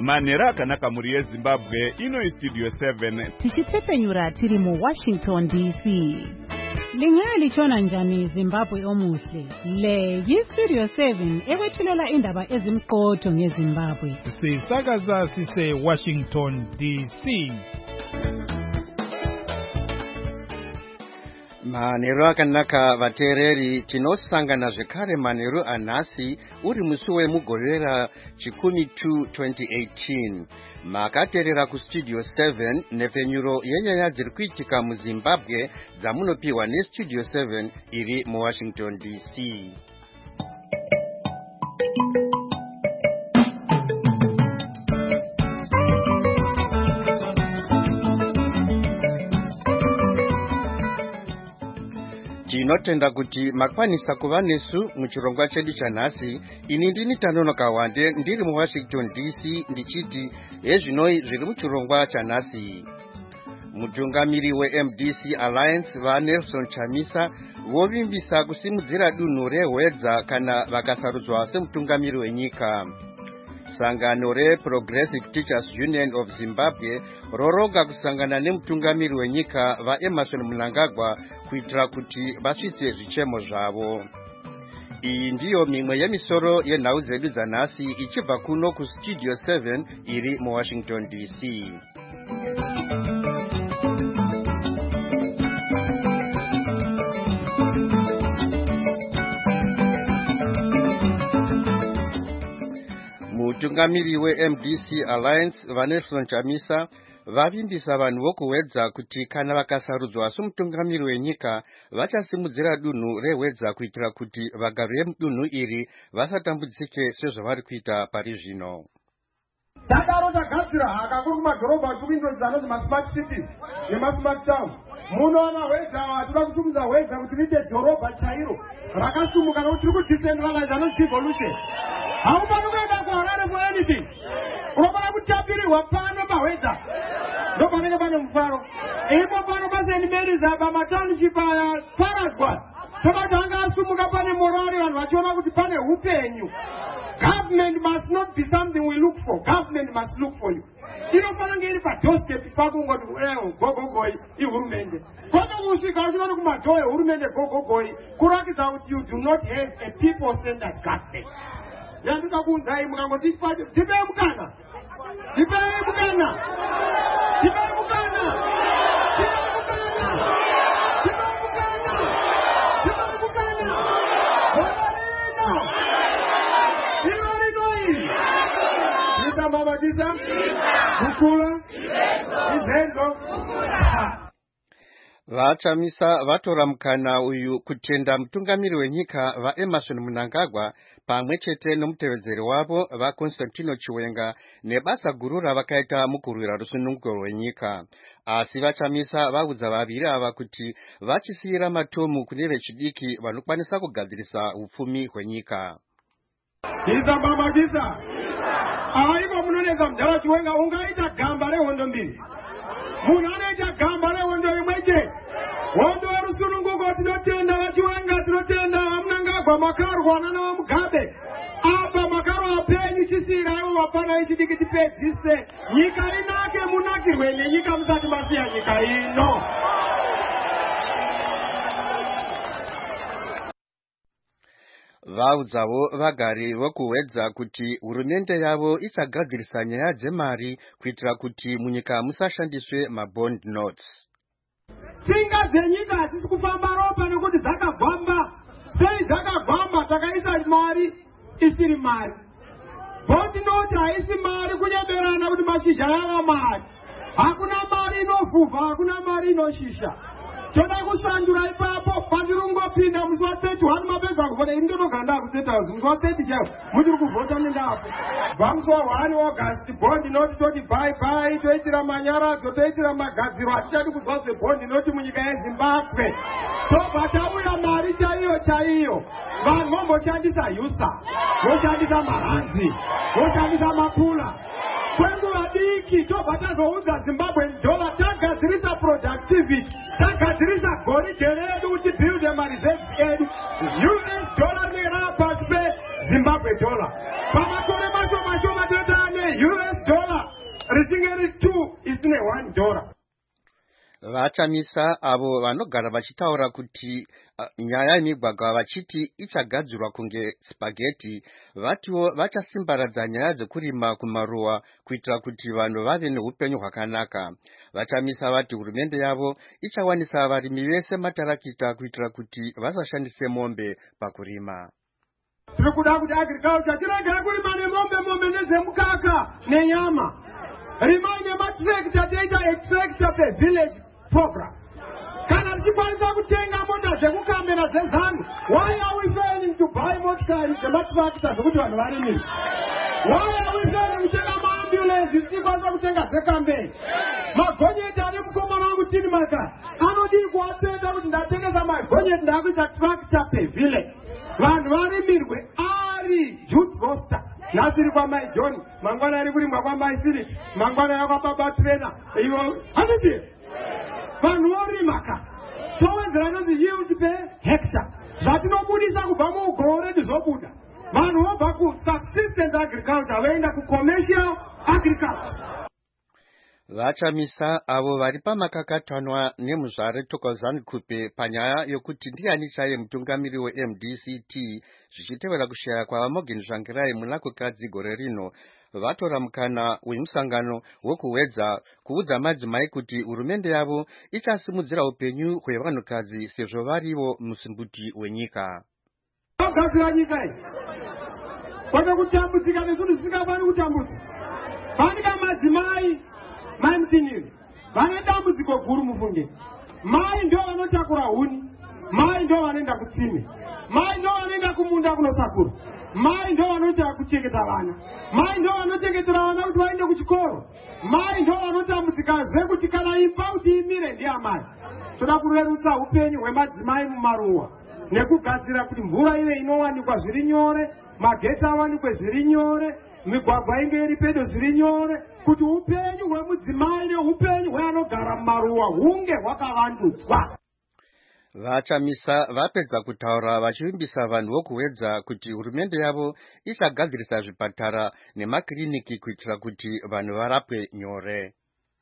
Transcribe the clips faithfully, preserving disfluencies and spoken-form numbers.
manera kanaka muri yeZimbabwe ino istudio seven tichitepenyura tiri mu Washington D C. Lingeli chona njani Zimbabwe omuhle. Le yistudio seven ekwethulela indaba ezimqotho ngeZimbabwe. Sisakaza sise Washington D C. Manero akanaka vatereri tinosangana zvekare manero anhasi uri musi wemugorera chikumi tu twenty eighteen. Makaterera ku studio seven nepfenyuro yenyaya dziri kuitika muZimbabwe dzamunopiwa nestudio seven iri muWashington D C. Tinotenda kuti makwanisa kuva nesu muchirongwa chedu chanhasi. Ini ndini Tanonoka Wande ndiri muWashington D C ndichiti ezvinoi zviri muchirongwa chanhasi. Mutungamiri weM D C Alliance vaNelson Chamisa vovimbisa kusimudzira dunhu rehwedza kana vakasarudzwa semutungamiri wenyika. Sangano reProgressive Teachers Union of Zimbabwe roroga kusangana nemutungamiri wenyika vaEmerson Mnangagwa kuitira kuti vasvitse zvichemo zvavo. Iyi ndiyo mimwe yemisoro yenhau dzedu dzanhasi ichibva kuno kustudio seven iri muWashington D C. Mutungamiri weM D C Alliance vaNelson Chamisa vavimbisa vanhu vokuhwedza kuti kana vakasarudzwa somutungamiri wenyika vachasimudzira dunhu rehwedza kuitira kuti vagari vemudunhu iri vasatambudzike sezvavari kuita pari zvino. Takaro tagadzira hakakuru kumadhorobha kuvindozi anonzi masmart cities nemasmart town. Munoona hwedza vatida kusumudza hwedza kuti riite dhorobha chairo rakasumuka nokuti tiri kudecentralize anonzi devolution. Haufani kuenda kuHarare for anything. Unofana kutapirirwa pano mahwedza. Ndopanenge pane mufaro. Ipo pano paseni Merizaba matownship aya paradzwa. Tobati anga asumuka pane morari vanhu vachiona kuti pane upenyu. Government must not be something we look for. Government must look for you. Inofana ngeri pa doorstep pako ngoti eh gogogoi ihurumende. Kona kusvika uchinoona kumadhoo ehurumende gogogoi kurakidza kuti you do not have a people centered government. Yanduka kunzai mukangoti pacho tipe mukana. Tipe mukana. Tipe mukana. Tipe mukana. Tipe mukana. Tipe mukana. Honorino. Honorino. Nita mama kisa. Kukula. Izenzo. Vachamisa vatora mukana uyu kutenda mutungamiri wenyika vaEmerson Mnangagwa pamwe chete nomutevedzeri wavo vaConstantino Chiwenga nebasa guru ravakaita mukurwira rusununguko rwenyika. Asi vachamisa vaudza vaviri ava kuti vachisiyira matomu kune vechidiki vanokwanisa kugadzirisa upfumi hwenyika. Kisa baba kisa. Aivo munoneza mudhara Chiwenga ungaita gamba rehondo mbiri. Munhu anoita gamba rehondo imweche. Hondo yerusununguko tinotenda vaChiwenga, tinotenda Mnangagwa makarwana navaMugabe. Apa makaro apenyu chisira ivo vapana ichidiki tipedzise. Nyika inake munakirwe nenyika musati masiya nyika ino. Vaudzawo vagari vokuhwedza kuti hurumende yavo ichagadzirisa nyaya dzemari kuitira kuti munyika musashandiswe mabond notes. Tsinga dzenyika hadzisi kufamba ropa nekuti dzakagwamba. Sei dzakagwamba takaisa mari isiri mari. Bond note haisi mari kunyeberana kuti mashizha yava mari. Hakuna mari inofuvha, hakuna mari inoshisha. Toda kushandura ipapo pandirungopinda musi wa thirty-one mapedza kuvota ini ndinoganda kustate house musi wa thirty chaiwo muchiri kuvhota nendapo. Bva musi wa one August bond note toti bye bye toitira manyaradzo toitira magadziro hatichadi kuzwa zvebond note munyika yeZimbabwe. Tobva tauya mari chaiyo chaiyo. Vanhu vomboshandisa yusa, voshandisa maranzi, voshandisa mapula. Kwenguva diki tobva tazoudza Zimbabwe dollar tagadzirisa productivity, tagadzirisa goridhe redu kuti build mareserves edu. U S dollar nerapa pe Zimbabwe dollar. Pamakore macho macho mateta ne U S dollar Vachamisa avo vanogara vachitaura kuti uh, nyaya yemigwagwa vachiti ichagadzirwa kunge spaghetti, vatiwo vachasimbaradza nyaya dzekurima kumaruwa kuitira kuti vanhu vave neupenyu hwakanaka. Vachamisa vati hurumende yavo ichawanisa varimi vese matarakita kuitira kuti vasashandise mombe pakurima. Tiri kuda kuti agriculture tirege kurima nemombe mombe nezemukaka nenyama. Rimai nematrekta data extractor per village program. Kana tichikwanisa kutenga mota dzekukambe nadzezanu, why are we failing to buy motikari dzematrakta dzekuti vanhu varimi? Why are we failing kutenga maambulance tichikwanisa kutenga dzekambe? Magonyeti ane mukomana wangu tini maka anodii kuwatenda kuti ndatengesa magonyeti ndakuita tractor per village. Vanhu varimirwe ari jute roster. Nasiri kwa mai John, mangwana ari kurimwa kwa mai Philip, mangwana ya kwa baba trainer. Iyo, haniti? Vanhu vorimaka. Towenzera nozi yield per hectare. Zvatinobudisa kubva mugore ndizobuda. Vanhu vobva ku subsistence agriculture voenda ku commercial agriculture. Vachamisa avo vari pamakakatanwa nemuzvare Thokozani Kupe panyaya yokuti ndiani chaye mutungamiri we-M D C T zvichitevera kushaya kwava Morgan Tsvangirai muna kukadzi gore rino, vatora mukana wemusangano wokuwedza kuudza madzimai kuti hurumende yavo ichasimudzira upenyu hwevanhukadzi sezvo varivo musimbuti wenyika. Vagadzira nyika iyi kwete kutambudzika nezvinhu zvisingafaniri kutambudza. Fanika madzimai mai mutinyiri vane dambudziko guru mufunge. Mai ndio vanotakura huni, mai ndio vanoenda kutsime, mai ndio vanoenda kumunda kunosakura, mai ndio vanoita kuchengeta vana, mai ndio vanochengetera vana kuti vaende kuchikoro, mai ndio vanotambudzikazve kuti kana imba kuti imire ndiamai. Toda kurerutsa upenyu hwemadzimai mumaruwa nekugadzira kuti mvura ive inowanikwa zviri nyore, magetsi awanikwe zviri nyore, migwagwa inge iri pedo zviri nyore, kuti upenyu hwemudzimai neupenyu hweanogara mumaruwa hunge hwakavandudzwa. Vachamisa vapedza kutaura vachivimbisa vanhu vokuwedza kuti hurumende yavo ichagadzirisa zvipatara nemakiriniki kuitira kuti vanhu varapwe nyore.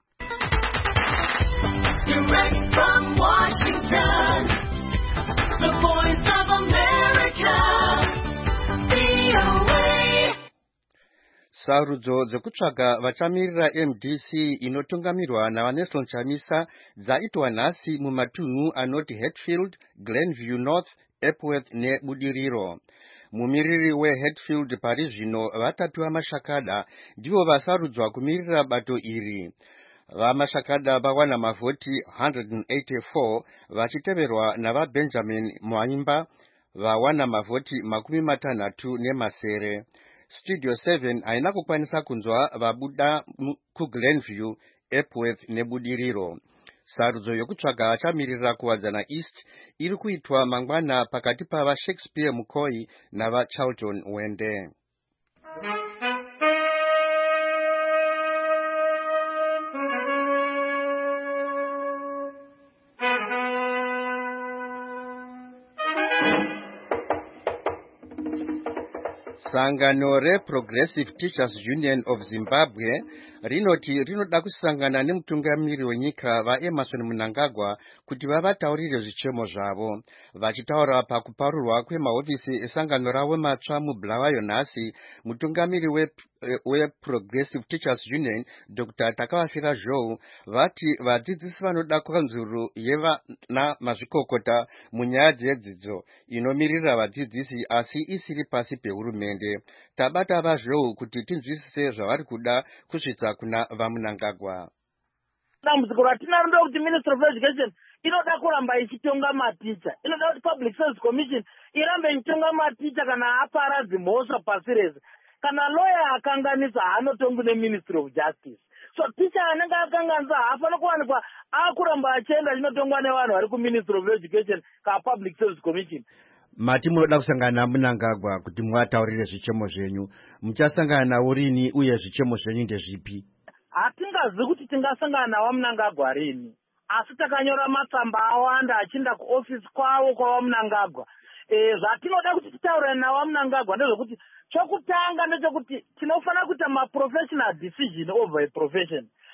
Direct from Washington, the voice of America, V O A. Sarudzo dzekutsvaga vachamirira M D C inotungamirwa naVanelson Chamisa dzaitwa nhasi mumatunhu anoti Hatfield, Glenview North, Epworth neBudiriro. Mumiriri weHatfield pari zvino vatapiwa mashakada ndivo vasarudzwa kumirira bato iri. Vamashakada vawana mavhoti one hundred eighty-four vachiteverwa navaBenjamin Mwaimba vawana mavhoti makumi matanhatu nemasere. Studio seven haina kukwanisa kunzwa vabuda kuGlenview, Epworth neBudiriro. Sarudzo yokutsvaga vachamirira kuwadzana East iri kuitwa mangwana pakati pava Shakespeare Mukoi nava Charlton Wende. Sangano reProgressive Teachers Union of Zimbabwe rinoti rinoda kusangana nemutungamiri wenyika vaEmerson Mnangagwa kuti vavataurire zvichemo zvavo. Vachitaura pakuparurwa kwemahofisi esangano ravo matsva muBulawayo nhasi, mutungamiri weProgressive Teachers Union Doctor Takavafira Joe vati vadzidzisi vanoda kanzuru yevana mazvikokota munyaya dzedzidzo inomirira vadzidzisi asi isiri pasi pehurumende. Tabata vaJoe kuti tinzwisise zvavari kuda kusvitsa kuna vaMnangagwa. Dambudziko ratinaro ndekuti Ministry of Education inoda kuramba ichitonga maticha, inoda kuti Public Service Commission irambe ichitonga maticha kana aparadzi mhosva pasi rese. Kana lawyer akanganisa haanotongi neMinistry of Justice. So teacher anenge akanganisa haafana kuwanikwa akuramba achienda chinotongwa nevanhu vari kuMinistry of Education ka Public Service Commission. Mati munoda kusangana naMnangagwa kuti muvataurire zvichemo zvenyu. Muchasangana nawo rini uye zvichemo zvenyu ndezvipi? Hatingazivi kuti tingasangana nawo Mnangagwa rini. Asi takanyora matsamba awanda achienda kuofisi kwavo kwavaMnangagwa. Eh, zvatinoda kuti titaure nawo Mnangagwa ndezvekuti chokutanga ndechekuti tinofanira kuita ma-professional decision over a profession.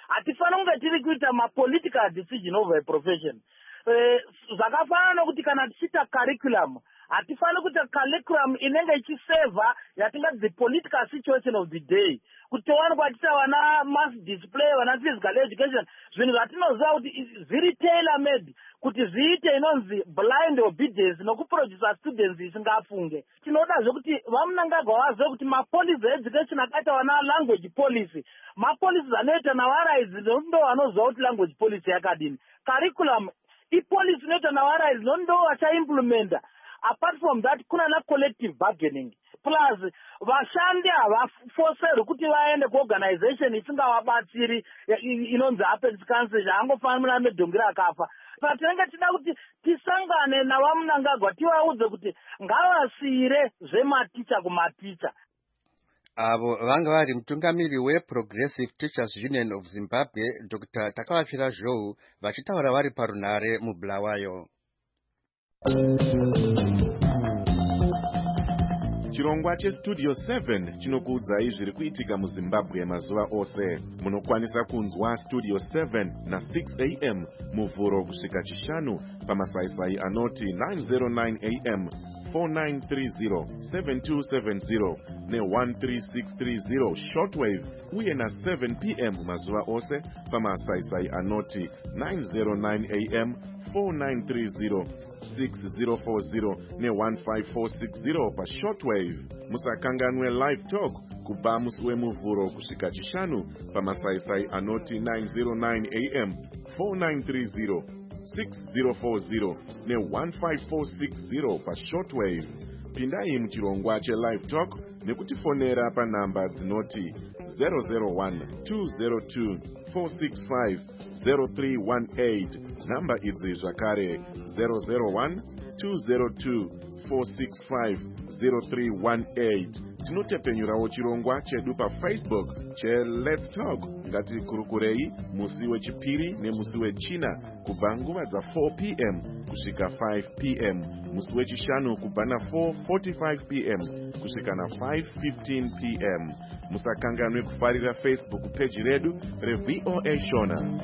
hatifani kunge tiri kuita mapolitical decision over a profession. Zvakafanana nokuti kana tichiita curriculum hatifani kuita curriculum inenge ichiseva yatingati the political situation of the day, kuti tiwane kwatita vana mass display, vana physical education, zvinhu zvatinoziva kuti zviri tailor made kuti zviite inonzi blind obedience nokuproducer students isingafunge. Tinodazve kuti vaMnangagwa vazive kuti mapolicy education akaita vana language policy, mapolicies anoita navaraizi ndo vanoziva kuti language policy yakadini. Curriculum ipolicy inoita navaraizi ndo vachaimplementa. Apart from that, kuna na collective bargaining. Plus, vashandi havafoserwi kuti vaende kuorganization isingavabatsiri inonzi Apex Council zvaangofanira medhongi rakafa. Saka tinenge tida kuti tisangane navaMnangagwa tivaudze kuti ngavasiyire zvematicha kumaticha. Avo vanga vari mutungamiri weProgressive Teachers Union of Zimbabwe Doctor Takavapfira Zhou vachitaura vari parunare muBulawayo. Chirongwa cheStudio seven chinokuudzai zviri kuitika muZimbabwe mazuva ose. Munokwanisa kunzwa Studio seven na six a m muvhuro kusvika chishanu pamasaisai anoti nine oh nine a m, four nine three zero, seven two seven zero ne one three six three zero shortwave uye na seven p m mazuva ose pamasaisai anoti nine oh nine a m, four nine three zero, six zero four zero ne one five four six zero pa shortwave. Musakanganwe live talk kubva musi wemuvhuro kusvika chishanu pamasaisai anoti nine oh nine a m, four nine three zero, six zero four zero ne one five four six zero pa shortwave. Pindai muchirongwa chelive talk nekutifonera panhamba dzinoti zero zero one, two zero two, four six five, zero three one eight. Namba idzi zvakare zero zero one, two zero two, four six five, zero three one eight. Tinotepenyurawo chirongwa chedu paFacebook che Let's Talk. Ngatikurukurei musi wechipiri nemusi wechina kubva nguva dza four p m kusvika five p m, musi wechishanu kubva na four forty-five p m kusvika na five fifteen p m. Musakanganwe kufarira Facebook page redu reV O A Shona.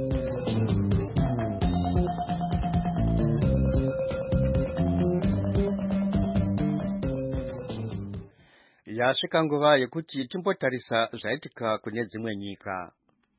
Yasvika nguva yekuti timbotarisa zvaitika kune dzimwe nyika.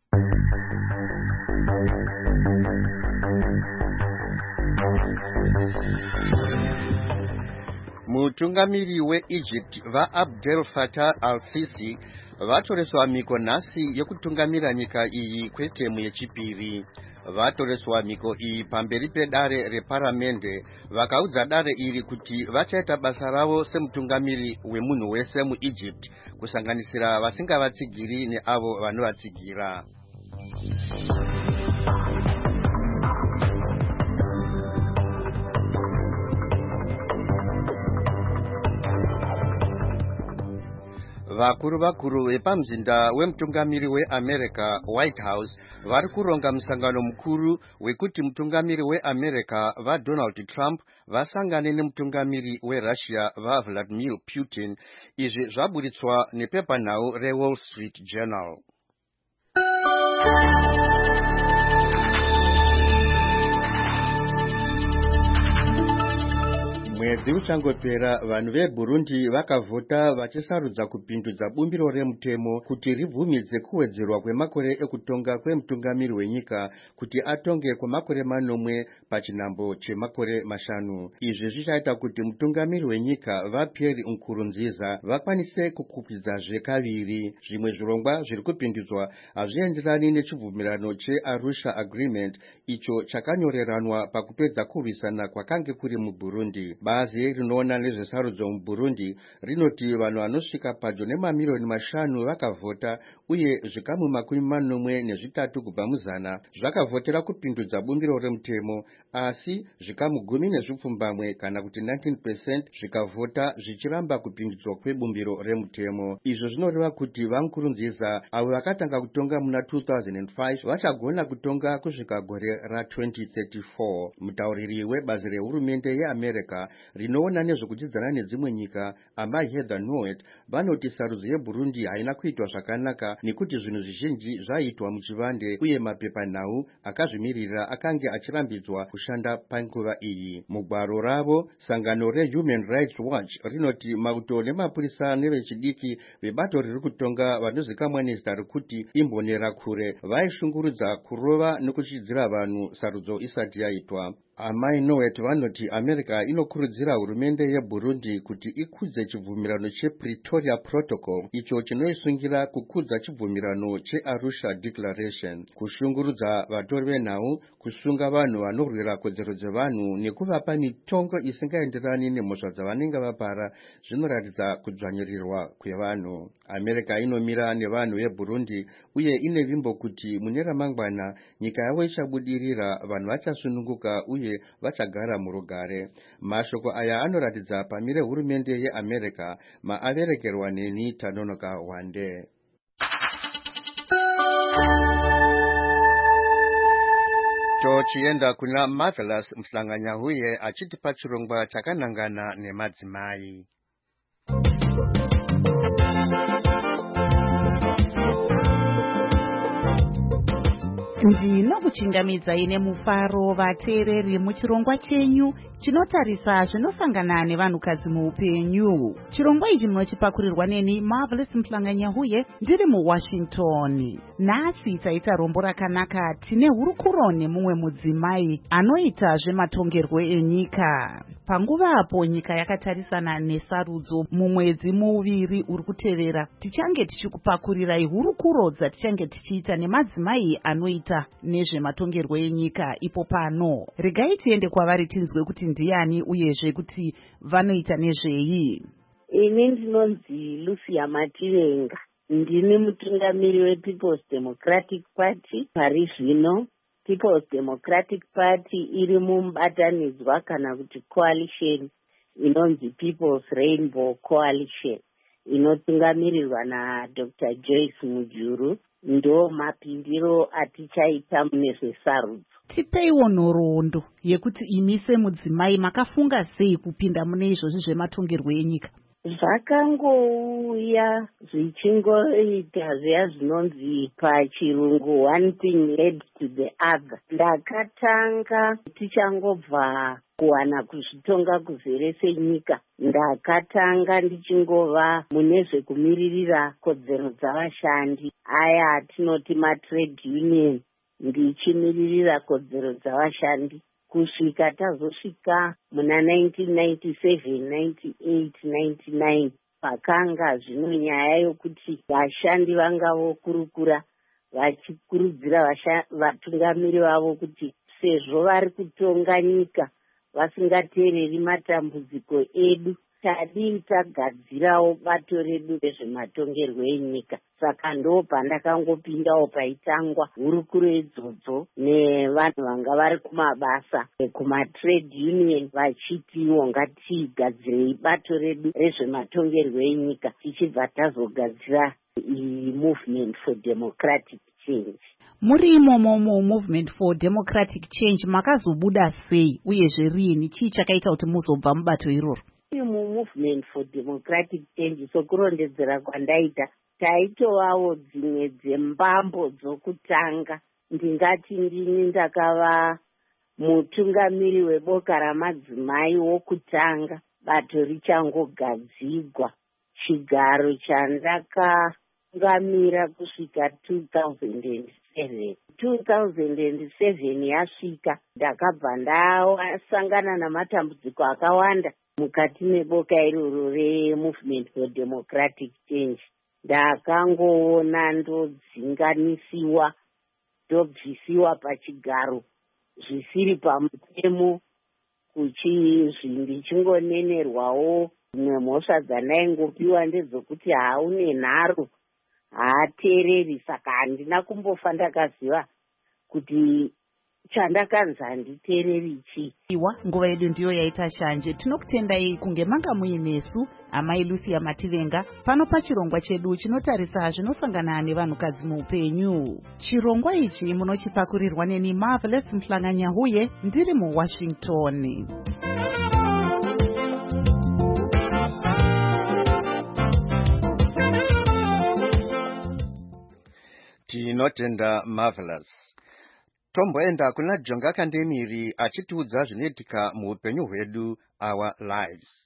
Mutungamiri weEgypt vaAbdel Fattah al-Sisi vatoreswa miko nhasi yekutungamira nyika iyi kwetemu yechipiri. Vatoreswa miko iyi pamberi pedare reparamende, vakaudza dare iri kuti vachaita basa ravo semutungamiri wemunhu wese muEgypt, kusanganisira vasingavatsigiri neavo vanovatsigira. Vakuru vakuru vepamzinda wemutungamiri weAmerica White House vari kuronga musangano mukuru wekuti mutungamiri weAmerica vaDonald Trump vasangane nemutungamiri weRussia vaVladimir Putin. Izvi zvaburitswa nepepanhau reWall Street Journal. Mwedzi uchangopera, vanhu veBurundi vakavhota vachisarudza kupindudza bumbiro remutemo kuti ribvumidze kuwedzerwa kwemakore ekutonga kwemutungamiri wenyika kuti atonge kwemakore manomwe pachinhambo chemakore mashanu. Izvi zvichaita kuti mutungamiri wenyika vaPierre Nkurunziza vakwanise kukwidzazve kaviri. Zvimwe zvirongwa zviri kupindudzwa hazvienderani nechibvumirano cheArusha Agreement icho chakanyoreranwa pakupedza kurwisana kwakange kuri muBurundi. Bazi rinoona nezvesarudzo muBurundi rinoti vanhu vanosvika padyo nemamiliyoni mashanu vakavhota uye zvikamu makumi manomwe nezvitatu kubva muzana zvakavhotera kupindudza bumbiro remutemo, asi zvikamu gumi nezvipfumbamwe kana kuti nineteen percent zvikavhota zvichiramba kupindudzwa kwebumbiro remutemo. Izvo zvinoreva kuti vaNkurunziza avo vakatanga kutonga muna two thousand five vachagona kutonga kusvika gore ra twenty thirty-four. Mutauriri webazi rehurumende yeAmerica rinoona nezvekudzidzana nedzimwe nyika amai Heather Nauert vanoti sarudzo yeBurundi haina kuitwa zvakanaka nekuti zvinhu zvizhinji zvaitwa muchivande uye mapepanhau akazvimirira akange achirambidzwa kushanda panguva iyi. Mugwaro ravo sangano reHuman Rights Watch rinoti mauto nemapurisa nevechidiki vebato riri kutonga vanozikamwa nezita rekuti imbonera kure vaishungurudza kurova nekuchidzira vanhu sarudzo isati yaitwa. Amai Nauert vanoti America inokurudzira hurumende yeBurundi kuti ikudze chibvumirano chePretoria Protocol icho chinoisungira kukudza chibvumirano cheArusha Declaration, kushungurudza vatori venhau, kusunga vanhu vanorwira kodzero dzevanhu nekuvapa mitongo isingaenderani nemhosva dzavanenge vapara zvinoratidza kudzvanyirirwa kwevanhu. America inomira nevanhu veBurundi uye ine vimbo kuti mune ramangwana nyika yavo ichabudirira, vanhu vachasununguka uye vachagara murugare. Mashoko aya anoratidza pamire hurumende yeAmerica maaverekerwa neni Tanonoka Wande. Tochienda kuna Marvelous Mhlanganyahuye achitipa chirongwa chakanangana nemadzimai. Ndinokuchingamidzai nemufaro vateereri muchirongwa chenyu chinotarisa zvinosangana nevanhukadzi muupenyu. Chirongwa ichi munochipakurirwa neni Marvelous Mhlanganyahuye ndiri muWashington. Nhasi taita rombo rakanaka, tine hurukuro nemumwe mudzimai anoita zvematongerwo enyika. Panguva apo nyika yakatarisana nesarudzo mumwedzi muviri uri kutevera, tichange tichikupakurirai hurukuro dzatichange tichiita nemadzimai anoita nezvematongerwo enyika ipo pano. Regai tiende kwavari tinzwe kuti ndiani uyezve kuti vanoita nezvei. Ini ndinonzi Lucia Mativenga, ndini mutungamiri wePeople's Democratic Party pari zvino. People's Democratic Party iri mubatanidzwa kana kuti coalition inonzi People's Rainbow Coalition inotungamirirwa naDr Joyce Mujuru. Ndo mapindiro atichaita munezvesarudzo. Tipeiwo nhoroondo yekuti imi semudzimai makafunga sei kupinda mune izvozvi zvematongerwo enyika? Zvakangouya zvichingoita zviya zvinonzi pachirungu one thing led to the other. Ndakatanga tichangobva kuwana kuzvitonga kuzere senyika, ndakatanga ndichingova mune zvekumiririra kodzero dzavashandi, aya atinoti matrade union, ndichimiririra kodzero dzavashandi kusvika tazosvika muna nineteen ninety-seven, ninety-eight, ninety-nine pakanga zvino nyaya yokuti vashandi vanga vokurukura vachikurudzira vatungamiri vavo kuti sezvo vari kutonga nyika vasingateereri matambudziko edu, tadii tagadzirawo bato redu rezvematongerwo enyika. Saka ndo pandakangopindawo paitangwa hurukuro idzodzo nevanhu vanga vari kumabasa ekumatrade union vachitiwo ngatigadzirei bato redu rezvematongerwo enyika tichibva tazogadzira movement for democratic change. Muri imomo movement for democratic change makazobuda sei uyezve riini chii chakaita kuti muzobva mubato iroro? Movement for democratic change sokurondedzera kwandaita taitovawo dzimwe dzembambo dzokutanga. Ndingati ndini ndakava mutungamiri weboka ramadzimai wokutanga bato richangogadzigwa. Chigaro chandakangamira kusvika two thousand seven. two thousand seven yasvika ndakabva ndasangana namatambudziko akawanda mukati meboka iroro removement for democratic change. Ndakangoona ndodzinganisiwa ndobvisiwa pachigaro zvisiri pamutemo, ndichingonenerwawo dzimwe mhosva dzandaingopiwa ndedzokuti haune nharo haateereri. Saka handina kumbofa ndakaziva kuti chandakanzi handiteereri chii. Iwa nguva yedu ndiyo yaita shanje. Tinokutendai kunge manga muinesu amai Lucia Mativenga pano pachirongwa chedu chinotarisa zvinosangana nevanhukadzi muupenyu. Chirongwa ichi munochipakurirwa neni Marvelous Mhlanganyahuye ndiri muWashington. Ndinotenda Marvelous. Tomboenda kuna Jonga Kandemiri achitiudza zvinoitika muupenyu hwedu, our lives.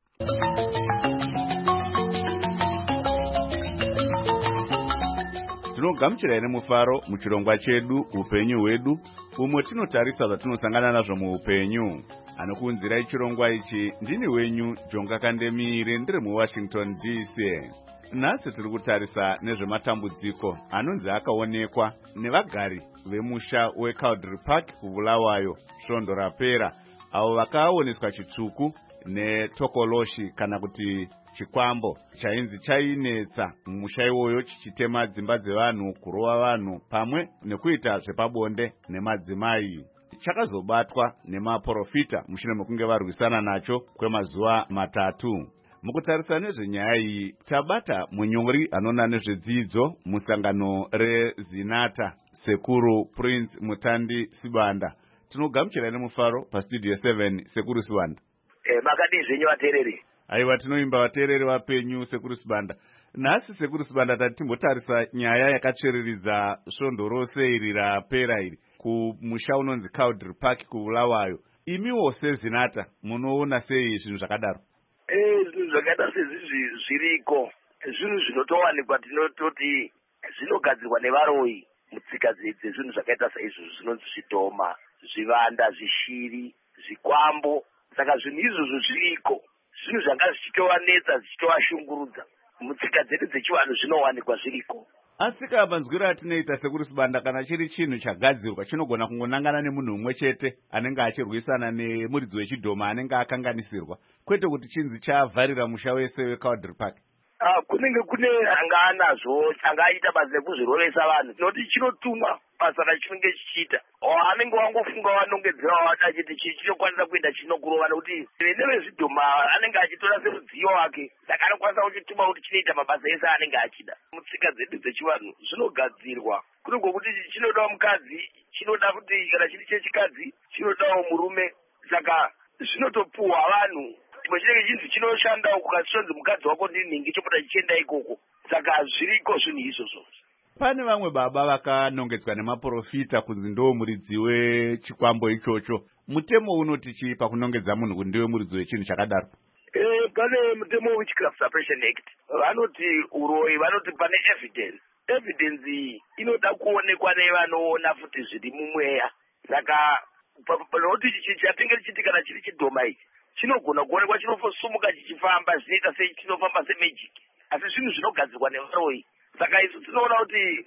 Tinogamuchira ine mufaro muchirongwa chedu upenyu hwedu, umwe tinotarisa zvatinosangana nazvo muupenyu. Anokuunzirai chirongwa ichi ndini wenyu Jonga Kandemiri, ndiri muWashington D C. Nhasi tiri kutarisa nezvematambudziko anonzi akaonekwa nevagari vemusha weCowdery Park kuBulawayo svondo rapera, avo vakaoneswa chitsvuku netokoloshi kana kuti chikwambo chainzi chainetsa mumusha iwoyo chichitema dzimba dzevanhu, kurova vanhu pamwe nekuita zvepabonde nemadzimai. Chakazobatwa nemaprofita mushure mekunge varwisana nacho kwemazuva matatu. Mukutarisa nezvenyaya iyi tabata munyori anona nezvedzidzo musangano reZinata, Sekuru Prince Mutandi Sibanda. Tinogamuchira nemufaro pastudio seven, Sekuru Sibanda. Eh, makadi zvenyu vatereri. Aiwa, tinoimba vatereri vapenyu, Sekuru Sibanda. Nhasi Sekuru Sibanda tati timbotarisa nyaya yakatsviriridza svondo rose iri rapera iri kumusha unonzi Cowdery Park kuBulawayo. Imiwo seZinata munoona sei zvinhu zvakadaro? Eh, zvinhu zvakaita sezvizvi zviriko, zvinhu zvinotowanikwa tinototi zvinogadzirwa nevaroyi mutsika dzezvinhu zvakaita saizvozvo zvinonzi zvidhoma, zvivanda, zvishiri, zvikwambo. Saka zvinhu izvozvo zviriko, zvinhu zvanga zvichitovanetsa zvichitovashungurudza mutsika dzedu dzechivanhu zvinowanikwa zviriko. Asi kamanzwiro atinoita Sekuru Sibanda, kana chiri chinhu chagadzirwa chinogona kungonangana nemunhu umwe chete anenge achirwisana nemuridzi wechidhoma anenge akanganisirwa, kwete kuti chinzi chavharira musha wese weCowdery Park. Ah, kunenge kune anga anazvo changaita basa rekuzvirovesa vanhu, tinoti chinotumwa basa rachinenge chichiita. Anenge wangofunga wanongedzera wati achiti chinokwanisa kuenda chinokurova, nekuti nevezvidhoma anenge achitora semudziyo wake, saka anokwanisa kuchituma kuti chinoita mabasa ese anenge achida. Mutsika dzedu dzechivanhu zvinogadzirwa, kunongokuti chinodawo mukadzi, chinoda kuti kana chiri chechikadzi chinodawo murume, saka zvinotopuhwa vanhu. Chimwe chinenge chinzi chinoshandawo kukasonzi mukadzi wako ndinhingi chopota chichienda ikoko, saka zviriko zvinhu izvozvo. Pane vamwe baba vakanongedzwa nemaprofita kunzi ndo muridzi wechikwambo ichocho. Mutemo unoti chii pakunongedza munhu kuti ndiwe muridzi wechinhu chakadaro? Eh, pane mutemo Witchcraft Suppression Act. Vanoti uroyi, vanoti pane evidence. Evidence inoda kuonekwa nevanoona futi zviri mumweya. Saka panoti chatinge chichitika kana chiri chidhoma ichi chinogona kuonekwa chinofosumuka chichifamba zvinoita sechinofamba semagic, asi zvinhu zvinogadzirwa nevaroyi. Saka isu tinoona kuti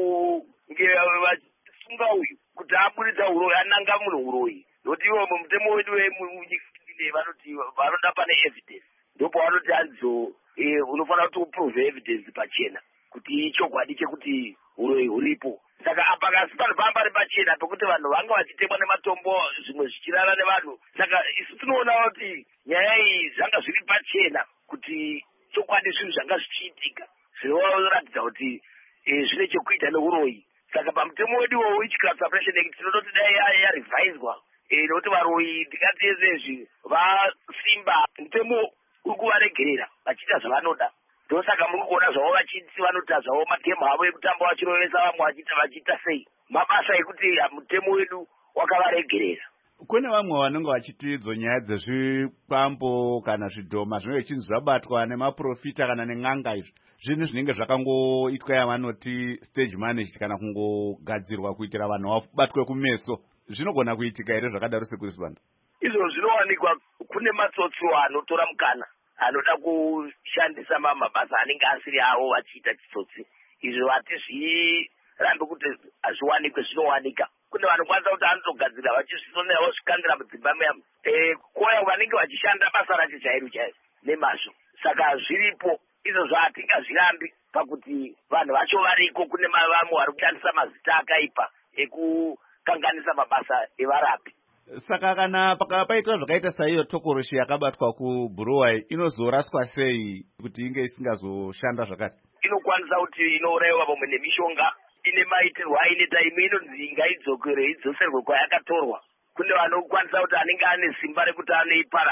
pakunge vachisunga uyu kuti aburitsa uroyi, ananga munhu uroyi, nokuti iwo mutemo wedu wemunyika vanoti vanoda pane evidence, ndipo vanoti anzo unofanira kuti uprove evidence pachena kuti ichokwadi chekuti uroyi huripo. Saka apa kasi panhu pamba ri pachena pekuti vanhu vanga vachitemwa nematombo, zvimwe zvichirara nevanhu. Saka isu tinoona kuti nyaya iyi zvanga zviri pachena kuti chokwadi zvinhu zvanga zvichiitika zvinoratidza kuti zvine chekuita neuroyi. Saka pamutemo wedu weWitchcraft Suppression Act tinototi dai yarevhaiswa, nokuti varoyi ndingati ezvezvi vasimba, mutemo uri kuvaregerera vachiita zvavanoda. Ndosaka muri kuona zvavo vachiti vanoita zvavo matemu avo ekutamba vachirovesa vamwe vachiita vachiita sei, mabasa ekuti mutemo wedu wakavaregerera. Kune vamwe vanenge vachitidzo nyaya dzezvikwambo kana zvidhoma zvinenge chinzi zvabatwa nemaprofita kana nen'anga, izvi zvinhu zvinenge zvakangoitwa yavanoti stage managed kana kungogadzirwa kuitira vanhu vabatwe kumeso. Zvinogona kuitika here zvakadaro Sekuru Sibanda? Izvo zvinowanikwa, kune matsotso anotora mukana anoda kushandisa mabasa anenge asiri avo vachiita chitsotsi. Izvo hatizvirambi kuti hazviwanikwe, zvinowanika. Kune vanokwanisa kuti anotogadzira vachizvisonera vosvikandira mudzimba meyamo, koya vanenge vachishanda basa racho chairo chairo nemazvo. Saka zviripo izvozvo, hatingazvirambi pakuti vanhu vacho variko. Kune vamwe vari kushandisa mazita akaipa ekukanganisa mabasa evarapi. Saka kana paitwa zvakaita saiyo tokoroshi yakabatwa kuBulawayo, inozoraswa sei kuti inge isingazoshanda zvakare? Inokwanisa kuti inourayiwa pamwe nemishonga, ine maitirwo ainoita, imwe inonzi ngaidzokere idzoserwe kwayakatorwa. Kune vanokwanisa kuti anenge ane simba rekuti anoiparadza,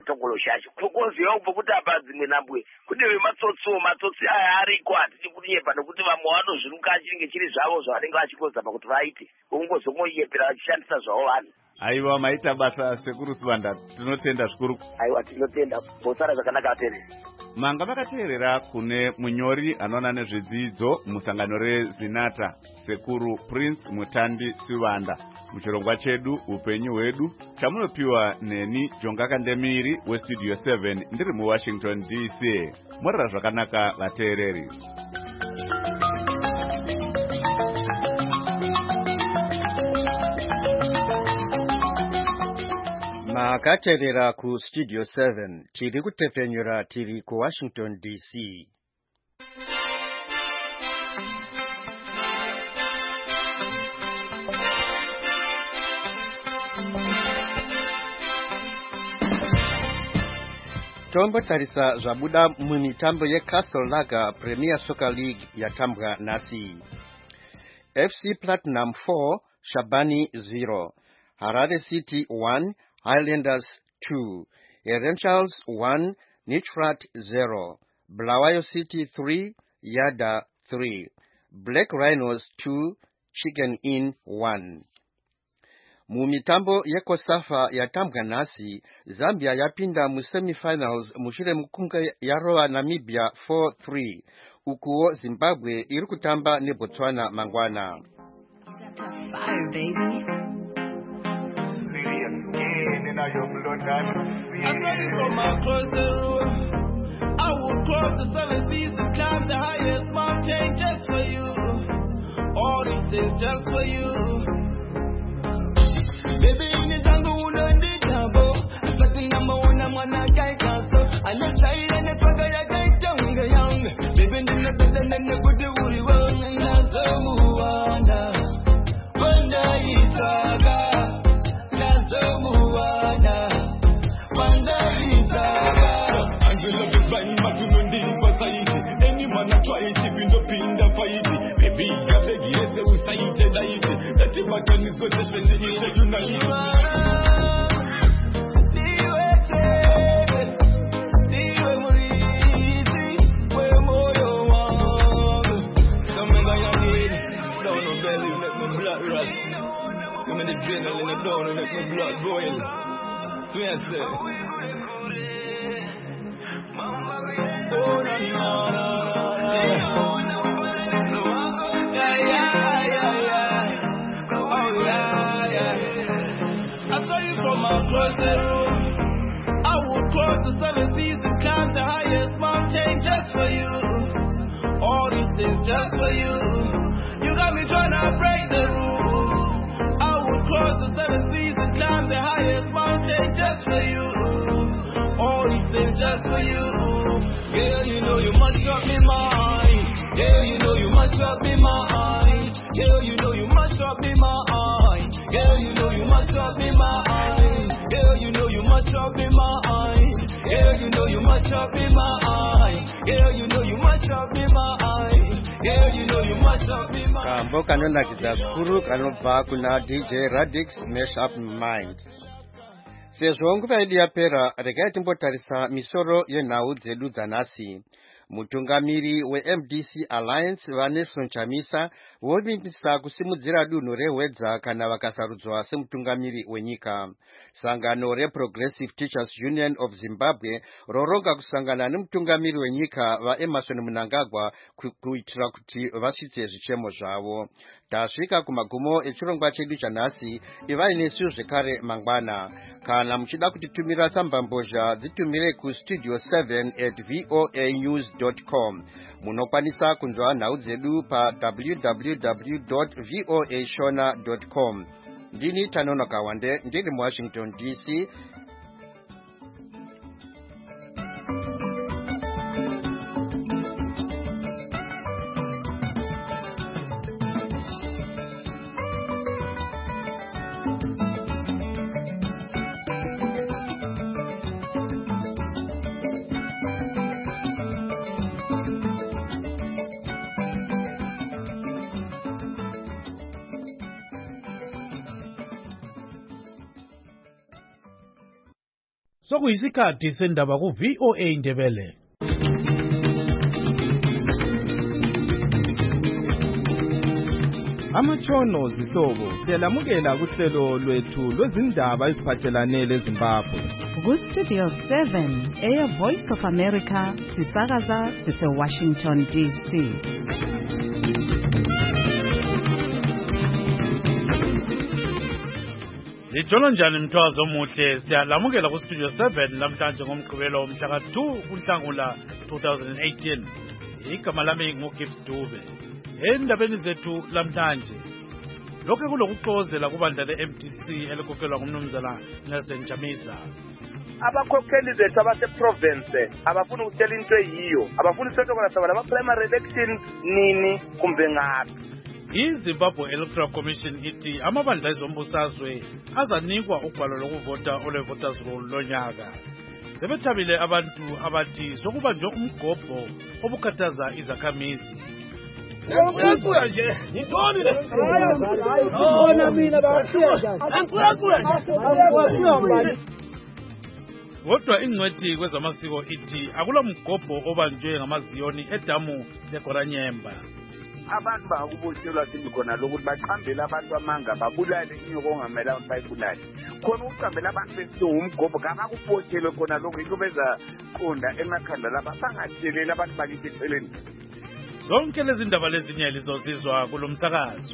chitongolo chacho kunokonziwa kubva kuti apa dzimwe nhambwe kune vematsotso matsotsi aya ariko hatidi kunyepa nokuti vamwe vanozviruka achinge chiri zvavo zvavanenge vachingozama kuti vaite vongozongoyepera vachishandisa zvavo vanhu. Aiwa, maita basa sekuru Sibanda, tinotenda zvikuru. Aiwa, tinotenda bosara zvakanaka ateereri. Manga vakateerera kune munyori anoona nezvedzidzo musangano reZinata sekuru Prince Mutandi Sibanda muchirongwa chedu upenyu hwedu chamunopiwa neni Jonga Kandemiri westudio seven ndiri muWashington D C. Morera zvakanaka vateereri. Makateerera ku studio seven tiri kutepfenyura tiri ku Washington D C. Tombo tarisa zvabuda mumitambo yeCastle Lager Premier Soccer League yatambwa nasi. F C Platinum four, Shabani zero. Harare City one, Highlanders two, Erentals one, Nitrat zero, Bulawayo City three, Yada three, Black Rhinos two, Chicken Inn one. Mumitambo yekosafa yatambwa nasi, Zambia yapinda mu semifinals mushure mukunga yaroa Namibia four three, ukuo Zimbabwe irikutamba ne Botswana mangwana. Fire, baby. I saw you from across the room. I would cross the seven seas and climb the highest mountain just for you. All this is just for you. Baby, in the jungle, we don't need trouble. I'm the number one, I'm on a guy castle. I look tight and the fucker, I got young, young. Baby, in the better than the good, the woolly world, and that's the Muana. When I saga, that's the Muana. When I saga, I'm gonna be fine, but you don't need for sight. Any man I try to be the pin the fight. Baby, you're the yes, they will say it, that the button is what the spending you say, you know, you adrenaline down and make my blood boil. So yes, sir. Oh, no, no, no, yeah, yeah, yeah, yeah. Oh, yeah, yeah. I saw you from across the room. I would cross the seven seas and climb the highest mountain just for you. All these things just for you. You got me trying to break the rules. Cross the seven seas and climb the highest mountain just for you. All these things just for you. Girl, you know you must drop me mine. Girl, you know you must drop me mine. Girl, you know you must drop me mine. Girl, you know you must drop me mine. Girl, you know you must drop me mine. Girl, you know you must drop me mine. Girl, you know you must drop me mine. Girl, you know you must drop me mine. Kambo kanona kizakuru kanobva kuna D J Radix Smash Up Mind. Sezvo nguva yedu yapera, regai timbotarisa misoro yenhau dzedu dzanhasi. Mutungamiri weM D C Alliance vaNelson Chamisa vovimbisa kusimudzira dunhu rehwedza kana vakasarudzwa semutungamiri wenyika. Sangano reProgressive Teachers Union of Zimbabwe roronga kusangana nemutungamiri wenyika vaEmerson Mnangagwa kuitira kuti vasvitse zvichemo zvavo. Tasvika kumagumo echirongwa chedu chanhasi, ivai nesu zvekare mangwana. Kana muchida kutitumira tsambambozha dzitumire ku studio seven at voa news dot com. Munokwanisa kunzwa nhau dzedu pa w w w dot voa shona dot com. Ndini Tanono Kawande, ndiri mu Washington D C. sokuyisikhathi sendaba ku-V O A Ndebele. Amatshono zihlobo siyalamukela kuhlelo lwethu lwezindaba eziphathelane leZimbabwe. Ku-Studio seven, Air Voice of America, sisakaza sise-Washington D C. Litshona njani mthwazo omuhle, siyalamukela ku-Studio seven namhlanje ngomgqibelo mhla ka two kuNhlangula twenty eighteen. Igama lami nguGibbs Dube. Endabeni zethu lamhlanje lokho kulokuxozela kubandla le-M D C elikhokhelwa ngumnumzana Nelson Chamisa. Abakhokheli zethu abase-province abafuna ukutshela into eyiyo, abafuna isokona saba lama-primary elections nini kumbe ngaphi. iZimbabwe Electoral Commission ithi amabandla ezombusazwe azanikwa ugwalo lokuvota olwe-voters roll lonyaka. Sebethabile abantu abathi sokubanjwe umgobho obukhathaza izakhamizi. Angikuyakuya nje, ngithoni le. Bona mina basiyaza. Angikuyakuya nje. Kodwa ingcwethi kwezamasiko ithi akula mgobho obanjwe ngamaziyoni edamu leGoranyemba. Abantu bakuboshelwa sindi khona lokuthi baqhambela abantu amanga babulale inyoko ongamela abantu bayibulale. Khona ukuqhambela abantu besilungu umgobho kabakuboshelwe khona lokho into beza qonda emakhanda laba bangatsheleli abantu bakithi eceleni. Zonke lezi ndaba lezinye lizozizwa kulomsakazo.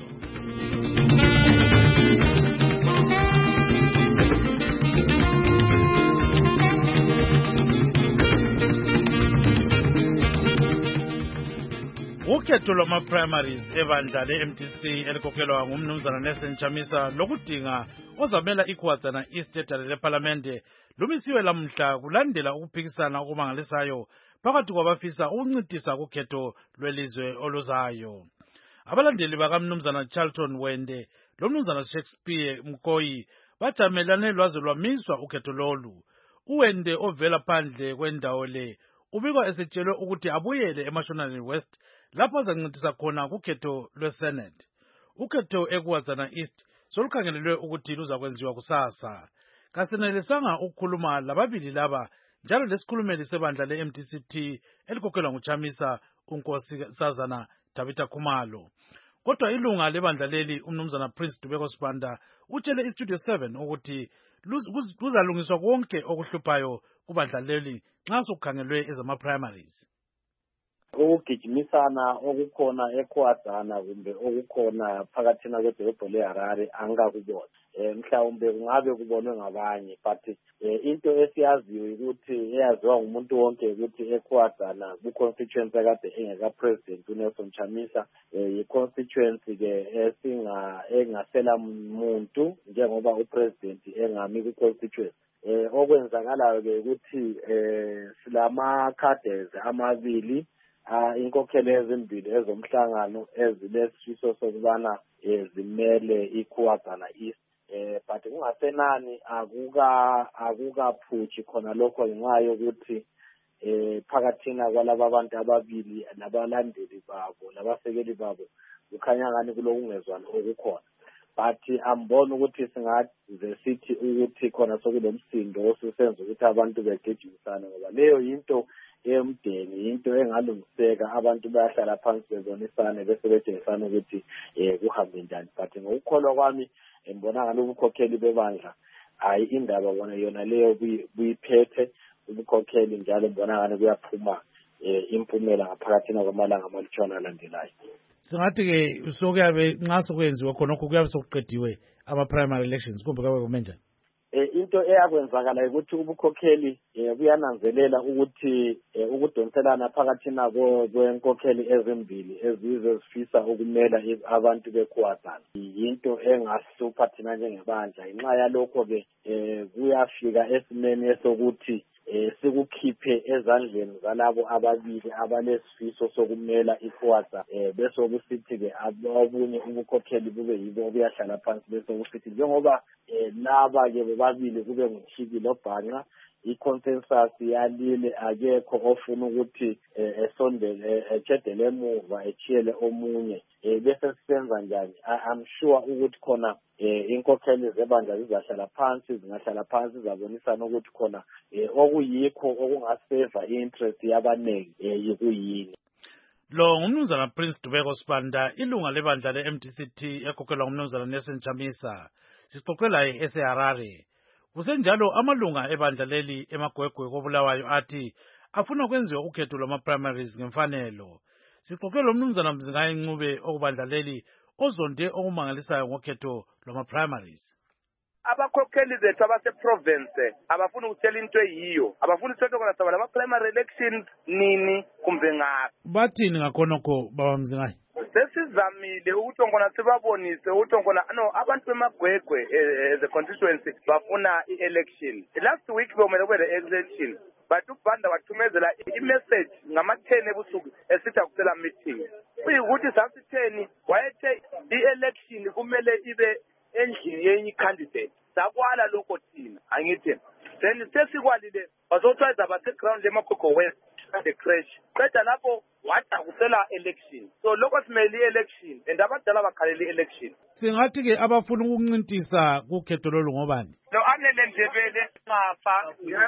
Ukhetho lwama-primaries ebandla le-M D C elikhokhelwa ngumnumzana Nelson Chamisa lokudinga ozamela iKwaZana East edale lephalamende lumisiwe lamhla kulandela ukuphikisana okumangalisayo phakathi kwabafisa ukuncitisa kukhetho lwelizwe oluzayo. Abalandeli bakamnumzana Charlton Wende lomnumzana Shakespeare Mkoyi bajamelane lwaze lwamiswa ukhetho lolu. uWende ovela phandle kwendawo le ubikwa esetshelwe ukuthi abuyele eMashonaland West lapho azancitisa khona kukhetho lweSenate. Ukhetho eKwaZana East solukhangelelwe ukuthi luzakwenziwa kusasa. Kasenelisanga ukukhuluma lababili laba njalo lesikhulumeli sebandla le-M D C T elikhokhelwa nguChamisa uNkosazana Tabitha Khumalo. Kodwa ilunga lebandla leli umnumzana Prince Dubeko Sibanda utshele iStudio seven ukuthi kuzalungiswa konke okuhluphayo kubandla leli nxa sokukhangelwe ezama-primaries. Ukugijimisana okukhona eKwaZana kumbe okukhona phakathina kwedolobho leHarare angakubona. Eh mhlawumbe kungabe kubonwe ngabanye but into esiyaziyo ukuthi eyaziwa ngumuntu wonke ukuthi eKwaZana ku constituency kade engeka president uNelson Chamisa i constituency ke esinga engasela umuntu njengoba upresident engami ku constituency. Eh okwenzakalayo ke ukuthi eh silama cadres amabili Ah inkokhelo ezimbili ezomhlangano ezilesifiso sokubana ezimele iKwaZana East eh but kungasenani akuka akukaphuthi khona lokho ngenxa yokuthi eh phakathina kwalaba abantu ababili nabalandeli babo nabasekeli babo kukhanya ngani kulokungezwana okukhona. But ambona ukuthi singaze sithi ukuthi khona sokulomsindo osisenza ukuthi abantu begejimisana ngoba leyo into emdeni into engalungiseka abantu bayahlala phansi bezonisane bese betshengisana ukuthi eh kuhambe njani. But ngokukholwa kwami ngibona ngalo ubukhokheli bebandla hayi indaba bona yona leyo buyiphethe ubukhokheli njalo ngibona ngani kuyaphuma eh impumela ngaphakathina kwamalanga amalutshwana alandelayo. Singathi ke sokuyabe nxa sokwenziwa khona kuyabe sokuqediwe ama-primary elections kumbe kabe kumenjani? Eh into eyakwenzakala ukuthi ubukhokheli buyananzelela ukuthi ukudonselana phakathina kwenkokheli ezimbili ezizwe ezifisa ukumela abantu beKwaZana into engasupha thina njengebandla. Inxa yalokho ke kuyafika esimeni esokuthi eh sikukhiphe ezandleni zalabo ababili abalesifiso sokumela iKwaZana eh bese okusithi ke abunye ubukhokheli bube yibo obuyahlala phansi bese okusithi njengoba eh laba ke bobabili kube nguThiki loBhanqa i-consensus yalile akekho ofuna ukuthi esondele etshedele emuva echiyele omunye bese sisenza njani. I'm sure ukuthi khona inkokheli zebandla zizahlala phansi zingahlala phansi zabonisana ukuthi khona okuyikho okungaseva i-interest yabanengi yikuyini. Lo ngumnumzana Prince Dubeko Sibanda, ilunga lebandla le-M D C T ekhokhelwa ngumnumzana Nelson Chamisa. Sixoxela eseHarare. Kusenjalo amalunga ebandla leli emagwegwe koBulawayo athi afuna kwenziwa ukhetho lwama-primaries ngemfanelo. Sixoxela umnumzana Mzingaye Ncube okubandla leli ozonde okumangalisayo ngokhetho lwama-primaries. Abakhokheli zethu abase-province abafuna ukutshela into eyiyo, abafuna ukuthetha khona saba lama-primary elections nini kumbe ngaphi. Bathini ngakhonokho baba Mzingaye? Sesizamile ukuthi ngona sibabonise ukuthi ngona no abantu bemagwegwe as a constituency bafuna i-election. Last week bomele kwe election but ubanda wathumezela i-message ngama ten ebusuku esithi akusela meeting. Uyikuthi sathi ten wayethe i-election kumele ibe endlini yenye candidate. Sakwala lokho thina angithi then sesikwalile bazothwaza abase-ground emakhokho west the crash qeda lapho wathi akusela election. So lokho simele i-election and abadala bakhalela i-election. Singathi ke abafuna ukuncintisa kukhetho lolu ngobani? No Anele Ndebele ngafa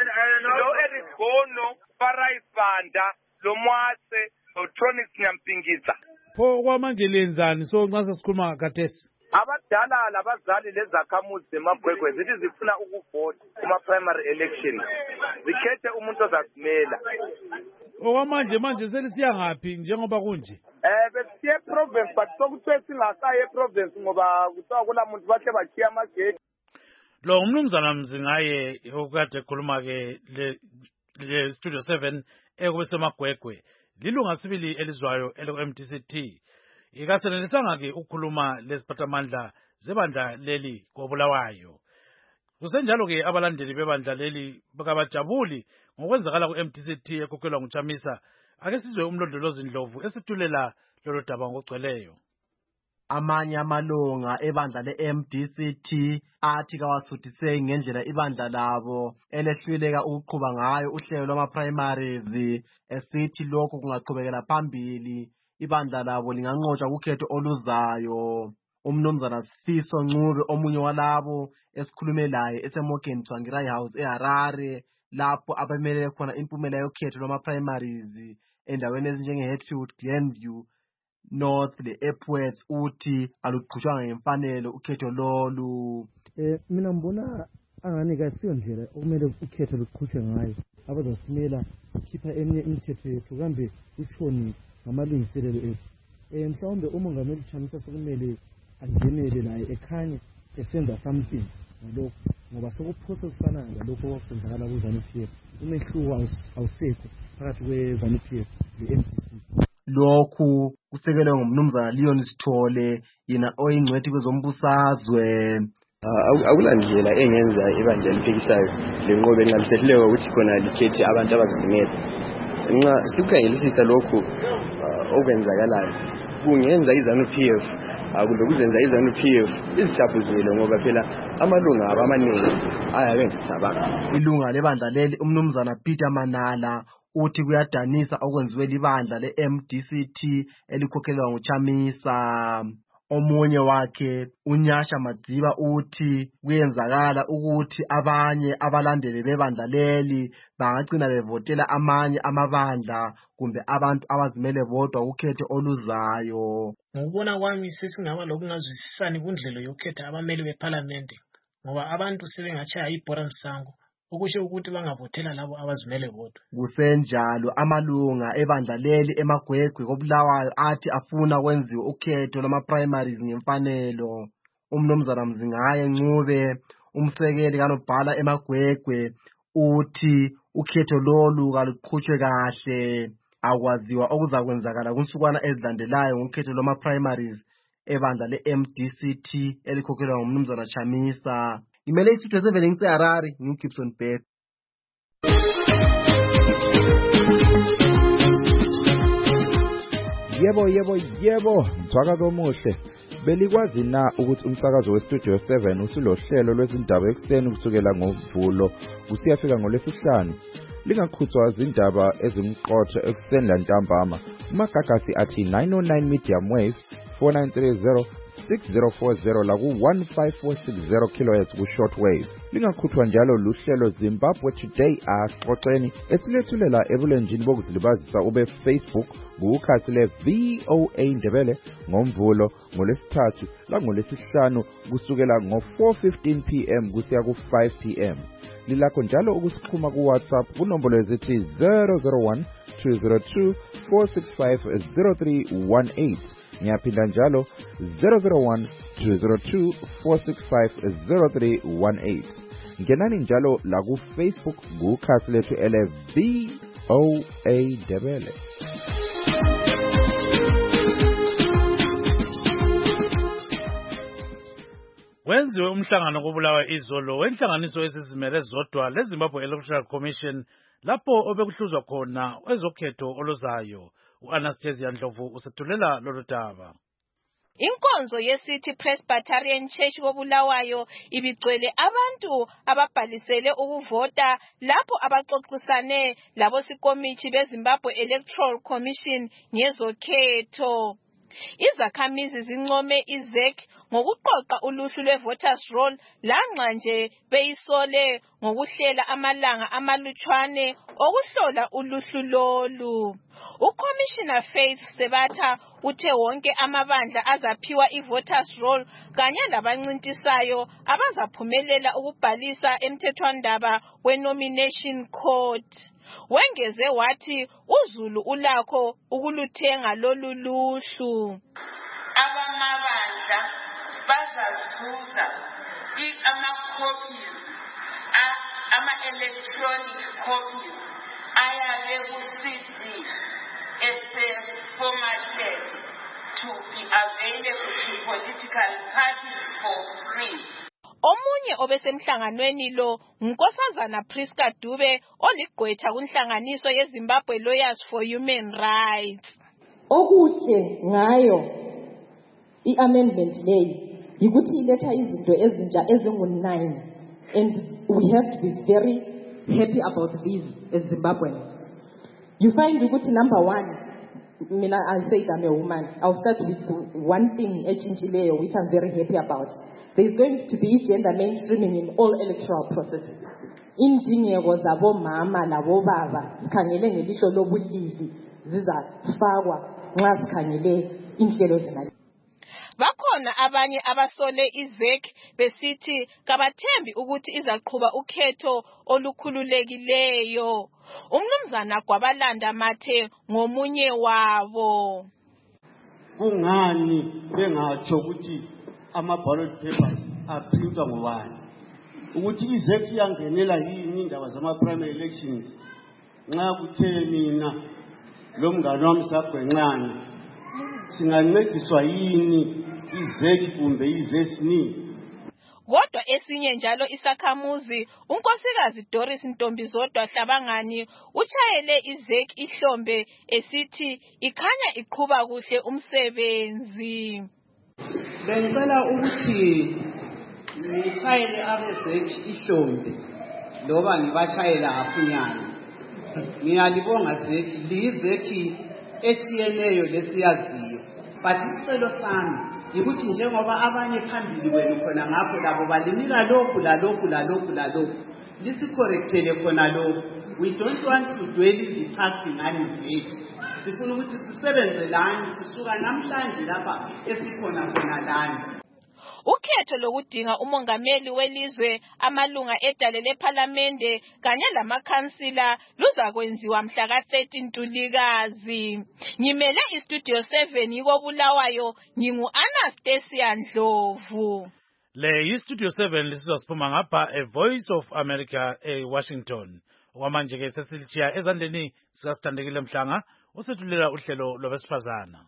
lo Eric Bono Farai Banda lo Mwase lo Tronics Nyampingisa. Pho kwamanje lenzani so nxa sesikhuluma ngakathesi? Abadala labazali lezakhamuzi zemagwegwe zithi zifuna ukuvota kuma primary election. Zikhethe umuntu ozasimela. Okwamanje manje selisiya ngaphi njengoba kunje? Eh besiye province but sokuthiwe singasaye province ngoba kuthiwa kula muntu bakhe bachiya amagate. Lo umnumzana Mzingaye okade ekhuluma ke le Studio seven ekubesemagwegwe. Lilunga sibili elizwayo ele-M D C T. Ikasenelisanga ke ukukhuluma lesiphathamandla zebandla leli koBulawayo. Kusenjalo ke abalandeli bebandla leli bakabajabuli ngokwenzakala ku-M D C T ekhokhelwa nguChamisa. Ake sizwe umlondolozi Ndlovu esitulela lolo daba ngogcweleyo. Amanye amalunga ebandla le-M D C T athi kawasuthiseki ngendlela ibandla labo elehluleka ukuqhuba ngayo uhlelo lwama-primaries esithi lokho kungaqhubekela phambili ibandla labo linganqotshwa kukhetho oluzayo. Umnumzana Sifiso Ncube omunye walabo esikhulume laye eseMorgan Tsvangirai House eHarare lapho abamelele khona impumela yokhetho lwama-primaries endaweni ezinjenge-Hatfield, Glenview North le-Epworth uthi aluqhutshwanga ngemfanelo ukhetho lolu. Eh mina ngibona angani kasiyo ndlela okumele ukhetho luqhutshwe ngayo. Abazasimela sikhipha eminye imithetho yethu kambe utshoni ngamalungiselelo ethu. Eh mhlawumbe umongameli Chamisa sokumele angenele naye ekhanye esenza something ngalokho ngoba sokuphosa kufana ngalokho okusenzakala kuZanu P F. Umehluko awusekho phakathi kweZanu P F le-M D C. Lokhu kusekelwe ngumnumzana Leon Sithole yena oyingcwethi kwezombusazwe. Akulandlela engenza ibandla liphikisayo lenqobe enqalisehleleka ukuthi khona likhethe abantu abazimele. Nxa sikukhangelisisa lokhu okwenzakalayo kungenza iZanu P F akumbe kuzenza iZanu P F izijabuzele ngoba phela amalunga abo amaningi ayabenza cabanga. Ilunga lebandla leli umnumzana Peter Manala uthi kuyadanisa okwenziwe libandla le-M D C T elikhokhelwa nguChamisa. Omunye wakhe uNyasha Madziba uthi kuyenzakala ukuthi abanye abalandeli bebandla leli bangagcina bevotela amanye amabandla kumbe abantu abazimele bodwa ukhetho oluzayo. Ngokubona kwami sesingaba lokungazwisisani kundlela yokhetha abameli beParliament ngoba abantu sebengachaya ibhora msango okusho ukuthi bangavotela labo abazimele bodwa. Kusenjalo amalunga ebandla leli emagwegwe koBulawayo athi afuna kwenziwe ukhetho lwama-primaries ngemfanelo. Umnumzana Mzingaye Ncube umsekeli kanobhala emagwegwe uthi ukhetho lolu kaluqhutshwe kahle. Akwaziwa okuzakwenzakala kunsukwana ezilandelayo ngokhetho lwama-primaries ebandla le-M D C T elikhokhelwa ngumnumzana Chamisa. Imele iStudio seven ngiseHarare ngiGibson Beck. Yebo yebo yebo mthwakazi omuhle Belikwazi na ukuthi umsakazo weStudio seven usulohlelo lwezindaba ekseni kusukela ngoVulo kusiyafika ngoLwesihlanu. Lingakhuthwa izindaba ezimqotho ekseni lantambama. Umagagasi athi nine oh nine medium wave four nine three zero six zero four zero la ku one five four six zero kilohertz ku shortwave. Lingakhuthwa njalo luhlelo Zimbabwe Today axoxeni esilethulela ebulenjini bokuzilibazisa ube Facebook ngukhathi le V O A Ndebele ngomvulo ngolesithathu la ngolesihlanu kusukela ngo four fifteen p m kusiya ku five p m. Lilakho njalo ukusixhuma ku WhatsApp kunombolo ezithi zero zero one two zero two four six five zero three one eight. Ngiyaphinda njalo zero zero one two zero two four six five zero three one eight. Ngenani njalo la ku Facebook ngukhathi lethu ele V O A Ndebele. Wenziwe umhlangano kubulawa izolo wenhlanganiso esizimele zodwa leZimbabwe Electoral Commission lapho obekuhluzwa khona ezokhetho oluzayo. U-Anastasia Ndlovu usethulela lolu daba. Inkonzo yeCity Presbyterian Church kobulawayo ibigcwele abantu ababhalisele ukuvota lapho abaxoxisane labo sikomithi beZimbabwe Electoral Commission ngezokhetho. Izakhamizi zincome iZ E C ngokuqoqa uluhlu lwevoters roll lanxa nje beyisole ngokuhlela amalanga amalutshwane okuhlola uluhlu lolu. UCommissioner Faith Sebatha uthe wonke amabandla azaphiwa ivoters roll kanye labancintisayo abazaphumelela ukubhalisa emthethwandaba we-nomination court. Wengeze wathi uZulu ulakho ukuluthenga lolu luhlu. Abamabandla bazazuza ama-copies, ama-electronic copies ayabe ku-C D ese-formatted to be available to political parties for free. Omunye obesemhlanganweni lo uNkosazana Priska Dube oligqwetha kunhlanganiso yeZimbabwe Lawyers for Human Rights. Okuhle ngayo i-amendment leyi yikuthi iletha izinto ezintsha ezingu nine and we have to be very happy about these as Zimbabweans. You find ukuthi number one, mina I said I'm a woman. I'll start with one thing echinchileyo which I'm very happy about. There's going to be gender mainstreaming in all electoral processes. Indingeko zabo mama labo baba sikhangele ngelihlo lobulili zizafakwa nxa sikhangele inhlelo zena. Bakhona abanye abasole iZ E C besithi kabathembi ukuthi izaqhuba ukhetho olukhululekileyo. Umnumzana Gwabalanda Mathe ngomunye wabo. Kungani bengatsho ukuthi ama-ballot papers aprintwa ngobani? Ukuthi iZ E C yangenela yini indaba zama-primary elections nxa kuthe mina lo mngane wami sagwenxana singancediswa yini iZ E C kumbe izesini? Kodwa esinye njalo isakhamuzi unkosikazi Doris Ntombizodwa Hlabangani uchayele iZ E C ihlombe esithi ikhanya iqhuba kuhle umsebenzi. Bengicela ukuthi ngitshayele abeZ E C ihlombe loba ngibachayela afunyana. Ngiyalibonga Z E C liyiZ E C echiyeneyo lesiyaziyo. But isicelo sami yikuthi njengoba abanye phambili kwenu khona ngapho labo balinika lokhu lalokhu lalokhu lalokhu lisicorrectele khona lokhu. We don't want to dwell in the past ngani Z E C. Sifuna ukuthi sisebenze lani sisuka namhlanje lapha esikhona khona lani. Ukhetho lokudinga umongameli welizwe amalunga edale lePhalamende kanye lamakhansila luzakwenziwa mhla ka thirteen Ntulikazi. Ngimele iStudio seven yikobulawayo ngingu Anastasia Ndlovu. Le iStudio seven lisizosiphuma ngapha a Voice of America eWashington. Okwamanje ke sesilichiya ezandleni sikasithandekile Mhlanga usethulela uhlelo lwabesifazana.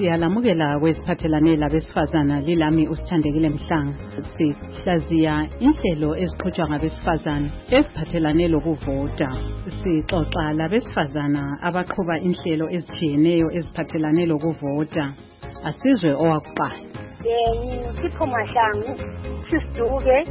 Siyalamukela kwesiphathelane labesifazana lilami usithandekile Mhlanga. Sihlaziya inhlelo eziqhutshwa ngabesifazana eziphathelane lokuvota. Sixoxa labesifazana abaqhuba inhlelo ezitshiyeneyo eziphathelane lokuvota. Asizwe owakuqala. Yena Sipho Mahlangu, Sisiduke,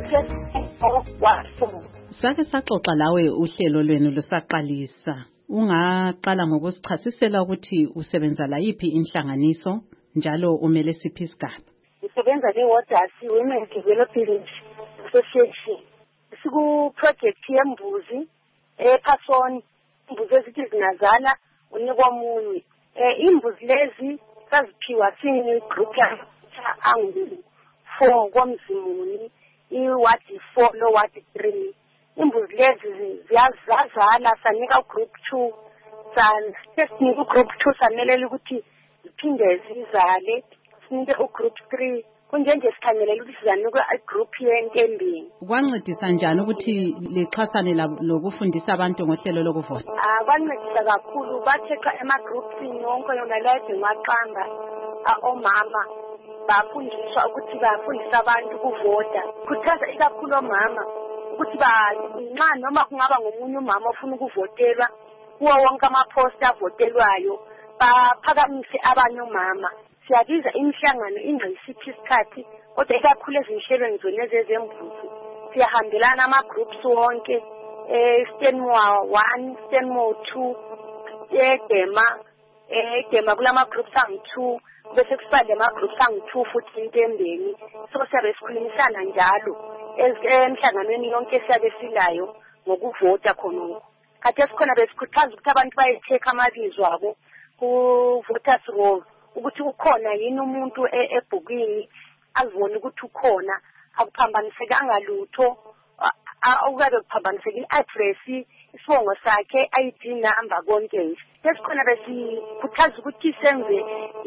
sesiqoqwaso. Sake saxoxa lawe uhlelo lwenu lusaqalisa. Ungaqala ngokusichasisela ukuthi usebenza la yipi inhlanganiso njalo umele siphi isigaba? Usebenza leWaters Women Development Association. Siku project yembuzi ePhasoni, imbuzi ezithi zinazala unikwa munye. Eh imbuzi lezi saziphiwa sini group ya angu four kwamzimuni, iwadi four lo wadi three. Imbuzi lezi ziyazazala sanika group two san sesinika group two samelela ukuthi ziphinde zizale, sinike ugroup three kunjenje sikhangelela ukuthi sizanika igroup yentembini. Kwancedisa njani ukuthi lixhasane lokufundisa abantu ngohlelo lokuvota? Ah kwancedisa kakhulu, batheqa ema groupini yonke yona lede ngaqamba omama bafundiswa ukuthi bafundisa abantu ukuvota. Khuthaza ikakhulu omama ukuthi ba nxa noma kungaba ngomunye umama ofuna ukuvotelwa kuwo wonke amaposta avotelwayo baphakamise abanye umama. Siyabiza imihlangano ingqisiphi isikhathi kodwa ikakhulu ezinhlelweni zona ezezembuzi siyahambelana ama groups wonke eh Stenmore one, Stenmore two, eDema eDema kulama groups angu two bese kusale ama groups angu two futhi intembeni. So siyabe sikhulumisana njalo emhlanganweni yonke siyabe silayo ngokuvota khonoko. Kade sikhona besikhuthaza ukuthi abantu bayecheka amabizo abo ku voters roll ukuthi ukhona yini umuntu ebhukini azibone ukuthi ukhona, akuphambaniseka ngalutho, akukabe kuphambaniseka i-address, isibongo sakhe, I D number konke. Sesikhona besikhuthaza ukuthi senze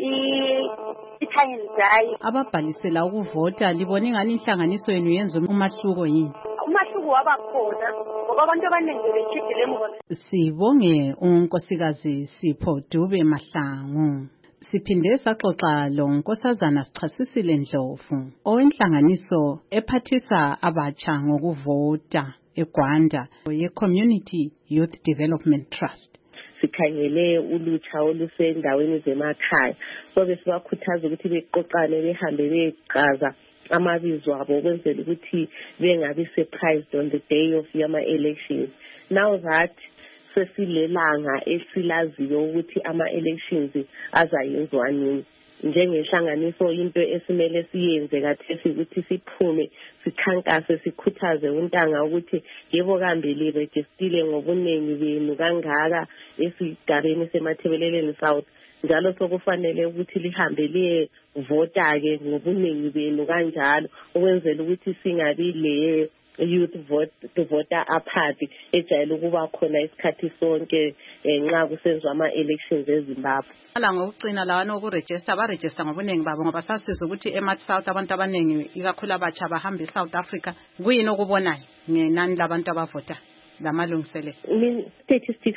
i-time day. Ababhalisela ukuvota libone ngani inhlanganiso yenu yenza umahluko yini? Umahluko wabakhona ngoba abantu abaningi bechidile emva. Sibonge unkosikazi Sipho Dube Mahlangu. Siphinde saxoxa lo nkosazana sichasisile Ndlovu owenhlanganiso ephathisa abatsha ngokuvota eGwanda ye-Community Youth Development Trust. Sikhangele ulutsha olusendaweni zemakhaya so besibakhuthaza ukuthi beqoqane behambe beqhaza amabizo abo ukwenzela ukuthi bengabi surprised on the day of yama elections. Now that sesilelanga esilaziyo ukuthi ama elections azayenzwa nini, njengenhlanganiso into esimele siyenze kathesi ukuthi siphume sikhankase sikhuthaze untanga ukuthi yebo kambe liregistile ngobunengi benu kangaka esigabeni semathebeleleni South, njalo sokufanele ukuthi lihambe liye vota ke ngobunengi benu kanjalo ukwenzela ukuthi singabi le youth vote to voter apart ejayele ukuba khona isikhathi sonke nxa kusenzwa ama elections eZimbabwe. Ala ngokucina lawana ukuregister ba register ngobunengi babo ngoba sasiza ukuthi eMarch South abantu abanengi ikakhulu abatsha bahamba eSouth Africa. Kuyini okubonayo ngenani labantu abavota lamalungiselelo? I statistics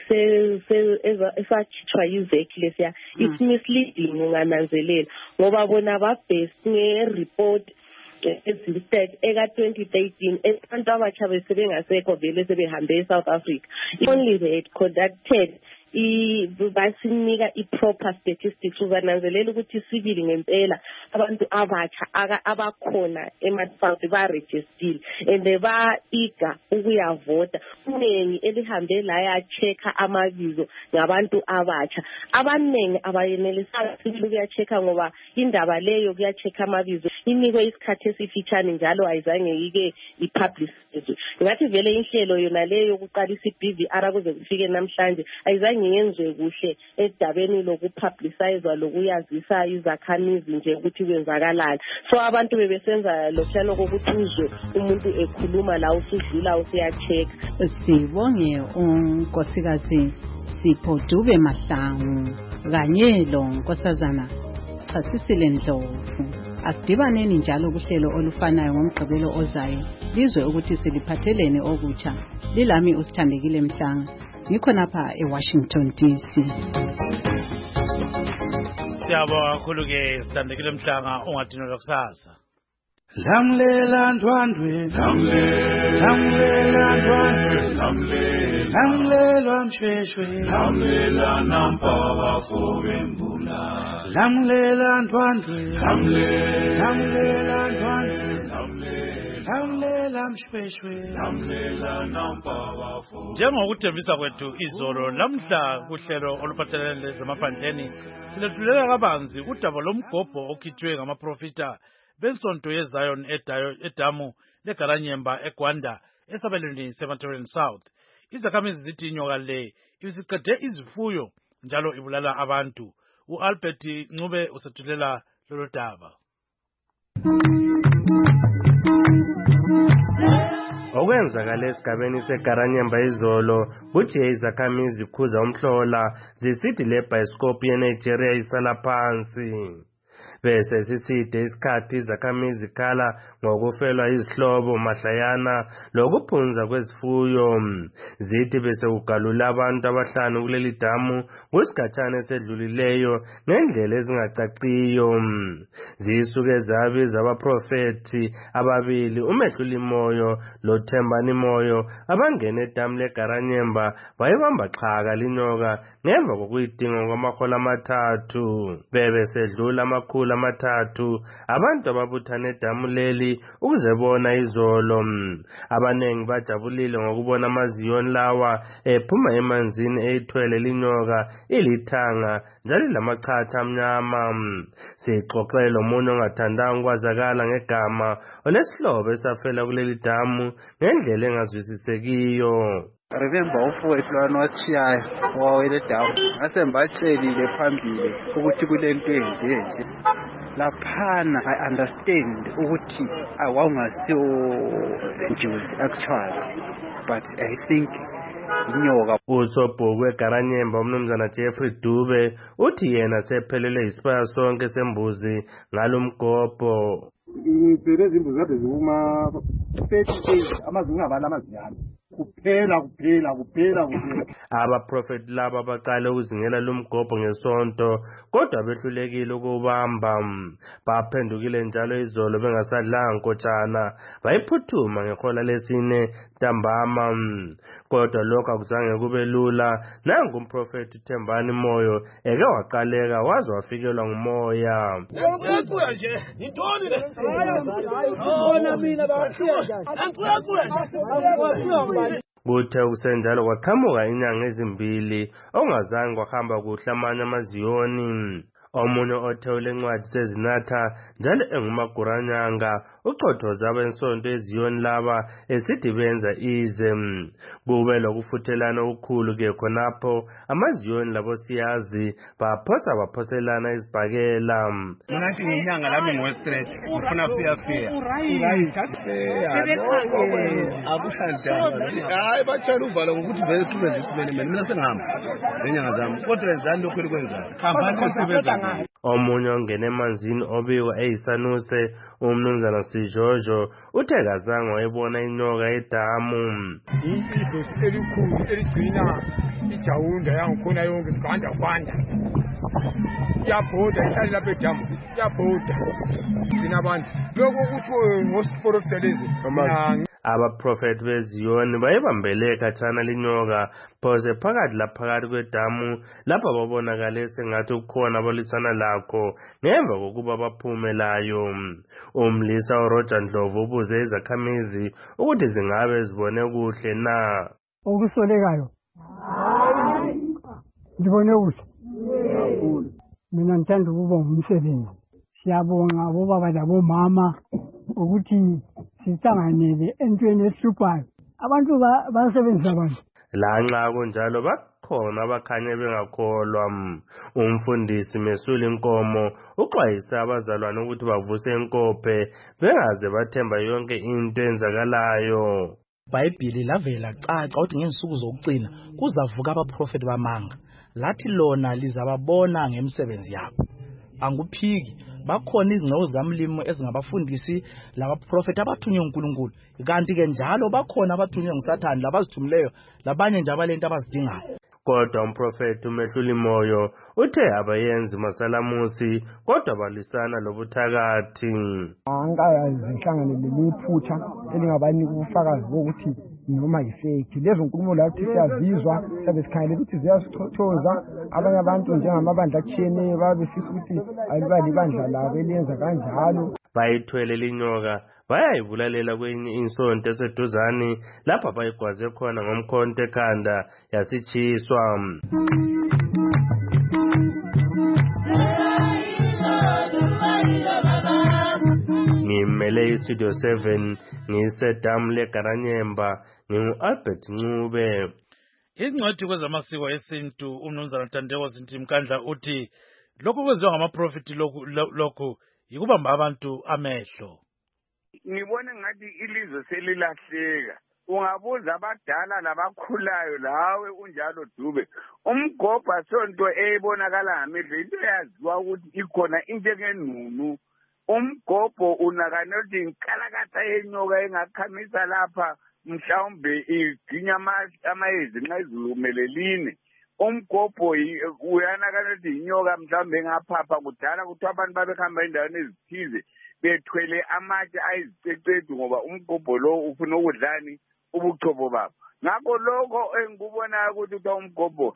esakhithwa yiZEC lesiya it's misleading ungananzelela ngoba bona ba base nge-report ezilisted eka twenty thirteen abantu abatsha besebengasekho vele sebehambe eSouth Africa. Only they had conducted basinika i-proper statistics uzananzelela ukuthi sibili ngempela abantu abatsha abakhona ema-South ba-registile and ba-eager ukuyavota. Uningi elihambe laya check-a amabizo ngabantu abatsha. Abaningi abayenelisayo sibili ukuya-check-a ngoba indaba leyo kuya-check-a amabizo inikwe isikhathi esifitshane njalo ayizange ike ipublicizwe. Ngathi vele inhlelo yona leyo yokuqalisa i-B V R kuze kufike namhlanje ayizange ngiyenzwe kuhle edabeni lokupublicize lokuyazisa izakhamizi nje ukuthi kwenzakalani. So abantu bebesenza lokhana kokuthi uzwe umuntu ekhuluma la usudlula usiya check. Sibonge unkosikazi Sipho Dube Mahlangu kanye lo nkosazana Chasisile Ndlovu. Asidibaneni njalo kuhlelo olufanayo ngomgqibelo ozayo lizwe ukuthi siliphathelene okutsha. Lilami usithandekile Mhlanga. Ngikhona lapha eWashington D C. Siyabonga kakhulu ke sithandekile mhlanga ungadinelwa kusasa. Lamlela ndwandwe lamlela ndwandwe lamlela msheshwe lamlela nampaba fobembula lamlela ndwandwe lamlela ndwandwe lamlela msheshwe lamlela nampaba fobembula. Njengokuthembisa kwethu izolo namhla kuhlelo oluphathelene lezemaphandleni silethulela kabanzi udaba lomgobho okhitshwe ngamaprofita bensonto yeZion edamu leGaranyemba eGwanda esabelweni seMatabeleland South. Izakhamizi zithi inyoka le ibisiqede izifuyo njalo ibulala abantu. U-Albert Ncube usethulela lolu daba. Okwenzakala esigabeni seGaranyemba izolo kuthi izakhamizi khuza umhlola zisithi le bioskop yeNigeria isala phansi. Bese siside isikhathi izakhamizi khala ngokufelwa izihlobo mahlayana lokuphunza kwezifuyo. Zithi bese ugalula abantu abahlanu kuleli damu kusigathana esedlulileyo ngendlela ezingacaciyo. Zisuke zabiza abaprofeti ababili uMehluli Moyo loThembani Moyo abangena edamu leGaranyemba bayibamba xhaka linyoka ngemva kokuyidinga kwamahola amathathu. Bebe sedlula amakhulu amathathu abantu ababuthana edamu leli ukuzebona izolo. Abanengi bajabulile ngokubona amaziyoni lawa ephuma emanzini eyithwele linyoka ilithanga njalo lamachatha amnyama. Sixoxele omunye ongathandanga ukwazakala ngegama olesihlobo esafela kuleli damu ngendlela engazwisisekiyo. Remember ufowethu lwana wachiyayo wawele damu ngase mbatshelile phambili ukuthi kulento enje nje laphana. I understand ukuthi awangasiyo njuzi actually, but I think inyoka. Usobhuku eGaranyemba umnumzana Jeffrey Dube uthi yena sephelele isibaya sonke sembuzi ngalomgobho. Ngibhele izimbuzi kade zikuma thirty days amazinga abala amazinyana kuphela kuphela kuphela kuphela. Abaprofeti laba baqale ukuzingela lumgobho ngesonto kodwa behlulekile ukubamba. Baphendukile njalo izolo bengasadlanga nkotshana bayiphuthuma ngehola lesine ntambama. Kodwa lokho akuzange kube lula. Nangu umprofeti Thembani Moyo eke waqaleka waze wafikelwa ngumoya. Ngikuya nje ngintoni le bona mina bafiya njani. Kuthe kusenjalo kwaqhamuka inyanga ezimbili ongazange kwahamba kuhle amanye amaziyoni. Omunye othewule encwadi sezinatha njalo engumaguranyanga ucothoza abensonto eziyoni laba esithi benza ize. Kube lokufuthelana okukhulu ke khonapho amaziyoni labo siyazi baphosa baphoselana izibhakela. Mina ngithi nginyanga lami ngowestraight ngifuna fiya fiya. Akuhlanjani. Hayi batshela uvala ngokuthi vele sibe zisimene mina mina sengihamba lenyanga zami. Kodwa enzani lokho elikwenzayo? Khamba konsebenza. Omunye ongena emanzini obikwa eyisanuse umnumzana Sijojo uthe kazange wayibona inyoka edamu. Impilo elikhulu eligcina ijawunda yangikhona yonke iganda kwanda. Yabhoda ihlali lapha edamu yabhoda gcina abantu lokho kuthiwe ngosiporo sidelezi. Abaprofeti beziyoni bayibambele khatshana linyoka phose phakathi laphakathi kwedamu lapha babonakale sengathi kukhona abalwisana lakho ngemva kokuba baphume layo. Umlisa uRoger Ndlovu ubuze izakhamizi ukuthi zingabe zibone kuhle na. Okusolekayo ngibone kuhle. Mina ngithanda ukubonga umsebenzi. Siyabonga bobaba labomama ukuthi sithanganele entweni esihluphayo. Abantu basebenzisa abantu. Lanxa kunjalo bakhona abakhanye bengakholwa. Umfundisi Mesuli Nkomo uxwayisa abazalwane ukuthi bavuse inkophe bengaze bathemba yonke into enzakalayo. iBhayibhili lavela caca ukuthi ngensuku zokugcina kuzavuka abaprofeti bamanga. Lathi lona lizababona ngemisebenzi yabo. Anguphiki bakhona izingcezu zamlimo ezingabafundisi labaprofeti abathunywe uNkulunkulu. Kanti ke njalo bakhona abathunywe nguSathane labazithumileyo labanye nje abalento abazidingayo. kodwa umprofeti umehluli moyo uthe abayenzi masalamusi kodwa balisana lobuthakathi. Angazihlanganele lephutha elingabanika ubufakazi bokuthi noma yifake. Lezo nkulumo lapho siyazizwa sabe sikhangele ukuthi ziyasithothoza abanye abantu njengamabandla atshiyeneyo babefisa ukuthi alibali ibandla labo eliyenza kanjalo. Bayithwele linyoka bayayibulalela kwenye insonto eseduzane lapha bayigwaze khona ngomkhonto ekhanda yasitshiswa. Ngimele iStudio seven ngisedam leGaranyemba ngingu-Albert Ncube. Ingcwethi kwezamasiko esintu umnumzana Thandeko Zintimkandla uthi lokho kwenziwa ngamaprofeti lokhu lokhu yikubamba abantu amehlo. Ngibone ngathi ilizwe selilahleka. Ungabuza abadala labakhulayo lawe unjalo Dube. Umgobha sonto eyibonakala ngamehlo into yaziwa ukuthi ikhona into engenunu. Umgobho unakanothi inkalakatha yenyoka engakhamisa lapha mhlawumbe iginya amayezi nxa izulu kumeleline. Umgobho uyanakanothi inyoka mhlawumbe engaphapha kudala ukuthi abantu babehamba endaweni ezithize bethwele amatshe ayizicecedu ngoba umgobho lo ufuna ukudlani ubuchopho babo. Ngakho lokho engikubona ukuthi uthi umgobho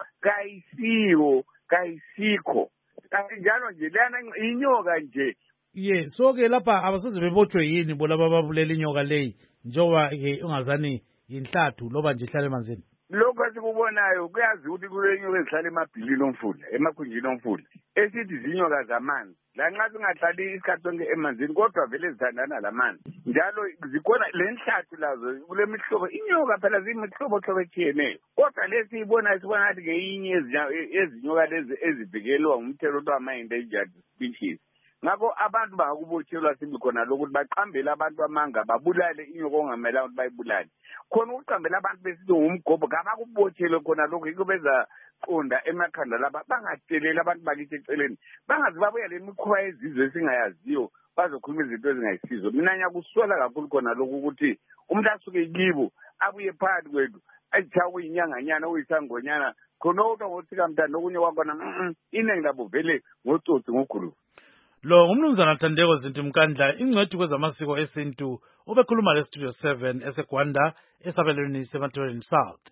kayisiwo kayisikho. Kanti njalo nje lana inyoka nje. Ye so ke lapha abasoze bebotshwe yini bona bababulela inyoka leyi njoba ke ungazani inhlathu loba nje ihlale emanzini. Lokho sikubonayo kuyazi ukuthi kule nyoka ezihlala emabhilini omfula emakhunjini omfula esithi zinyoka zamanzi lanxa singahlali isikhathi sonke emanzini kodwa vele zithandana lamanzi njalo zikhona lenhlathu lazo kule mihlobo inyoka phela zimihlobo hlobo etshiyeneyo kodwa lesiyibona sibona ngathi ngeyinye ezinyoka lezi ezivikelwa ngumthetho wama-endangered species. Ngakho abantu bakubotshelwa sibikhona lokuthi baqambele abantu amanga babulale inyoka ongamela ukuthi bayibulale. Khona ukuqambela abantu besithi ngumgobho kabakubotshelwe khona lokho yikho beza qonda emakhanda laba bangadeleli abantu bakithi eceleni. Bangazi babuya le mikhuba yezizwe esingayaziyo bazokhuluma izinto ezingayisizo. Mina ngiyakusola kakhulu khona lokho ukuthi umuntu asuke kibo abuye phakathi kwethu ayicha kuyinyanganyana uyisangonyana khona ukuthi ngothika mntana okunye kwakhona inengi labo vele ngotsotsi ngokhulu. Lo ngumnumzana Thandeko Zintimkandla ingcwethi kwezamasiko esintu obekhuluma le Studio seven eseGwanda esabelweni seMathebeleni South.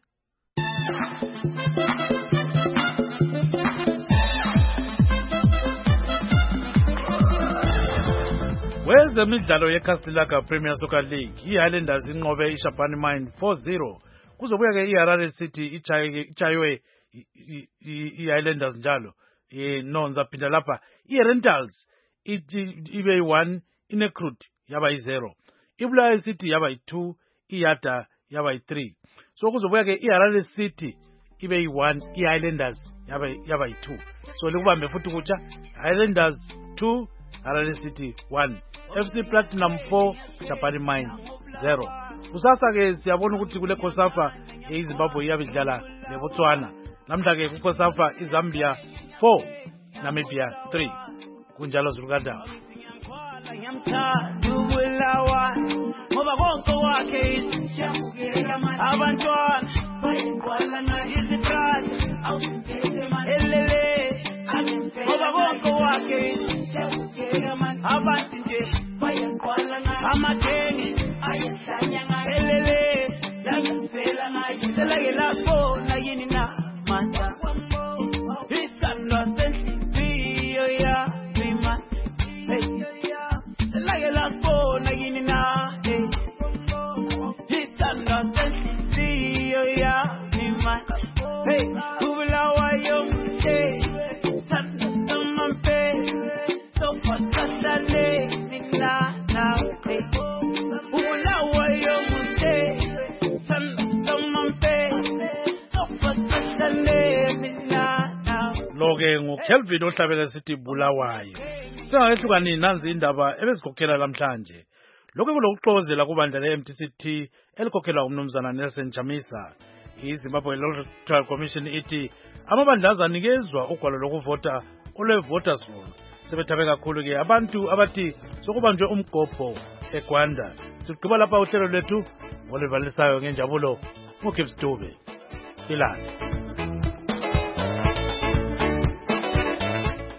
Wezemidlalo yeCastelaka Premier Soccer League iHighlanders inqobe iShabani Mine four zero kuzobuya ke iHarare City ichaywe iHighlanders njalo eh nonza phinda lapha iRentals ibe one iNecruit yaba zero iBulawayo City yaba two iYada yaba three so kuzobuya ke iHarare City ibe one iHighlanders yaba yaba two so likubambe futhi kutsha Highlanders two Harare City one F C Platinum four Shabani Mine zero. Kusasa ke siyabona ukuthi kule Kosafa eZimbabwe iyabidlala leBotswana namhla ke kuKosafa iZambia four Namibia three kunjalo zulukanda Ngiyamthanda ngoba konke wakhe abantwana bayinqwala izikrati elele ngoba konke wakhe abantu nje bayinqwala amathengi ayehlanya elele yangisela ngayo selake lapho na yini na mata isandla senhliziyo ya bima selake lapho na yini na isandla senhliziyo ya bima hey kubulawa yonke sandla samampe so fasale nina na hey kubulawa yonke sandla samampe so fasale nina na loke nguKelvin ohlabela sithi Bulawayo sengayehlukani nanzi indaba ebezikhokhela namhlanje lokho kulokuxozela kubandla le-M T C T elikhokhelwa umnumzana Nelson Chamisa. iZimbabwe Electoral Commission ithi amabandla azanikezwa ugwalo lokuvota olwe-voters roll sebethabe kakhulu ke abantu abathi sokubanjwe umgobho eGwanda. Sigqiba lapha uhlelo lwethu olivalisayo ngenjabulo uGibbs Dube ilanga.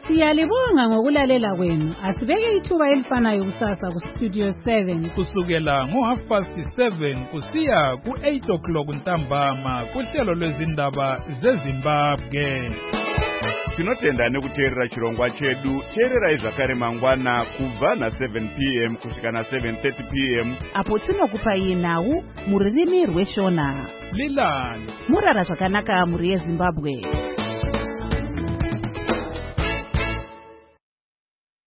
Siyalibonga ngokulalela kwenu. Asibeke ithuba elifanayo kusasa ku Studio seven kusukela ngo half past seven kusiya ku eight o'clock ntambama kuhlelo lwezindaba zeZimbabwe. Tinotenda nekuteerera chirongwa chedu. Teerera zvakare mangwana kubva na seven p m kusvika na seven thirty p m apo tinokupai nhau mururimi rweshona. Lilani murara zvakanaka muri yeZimbabwe.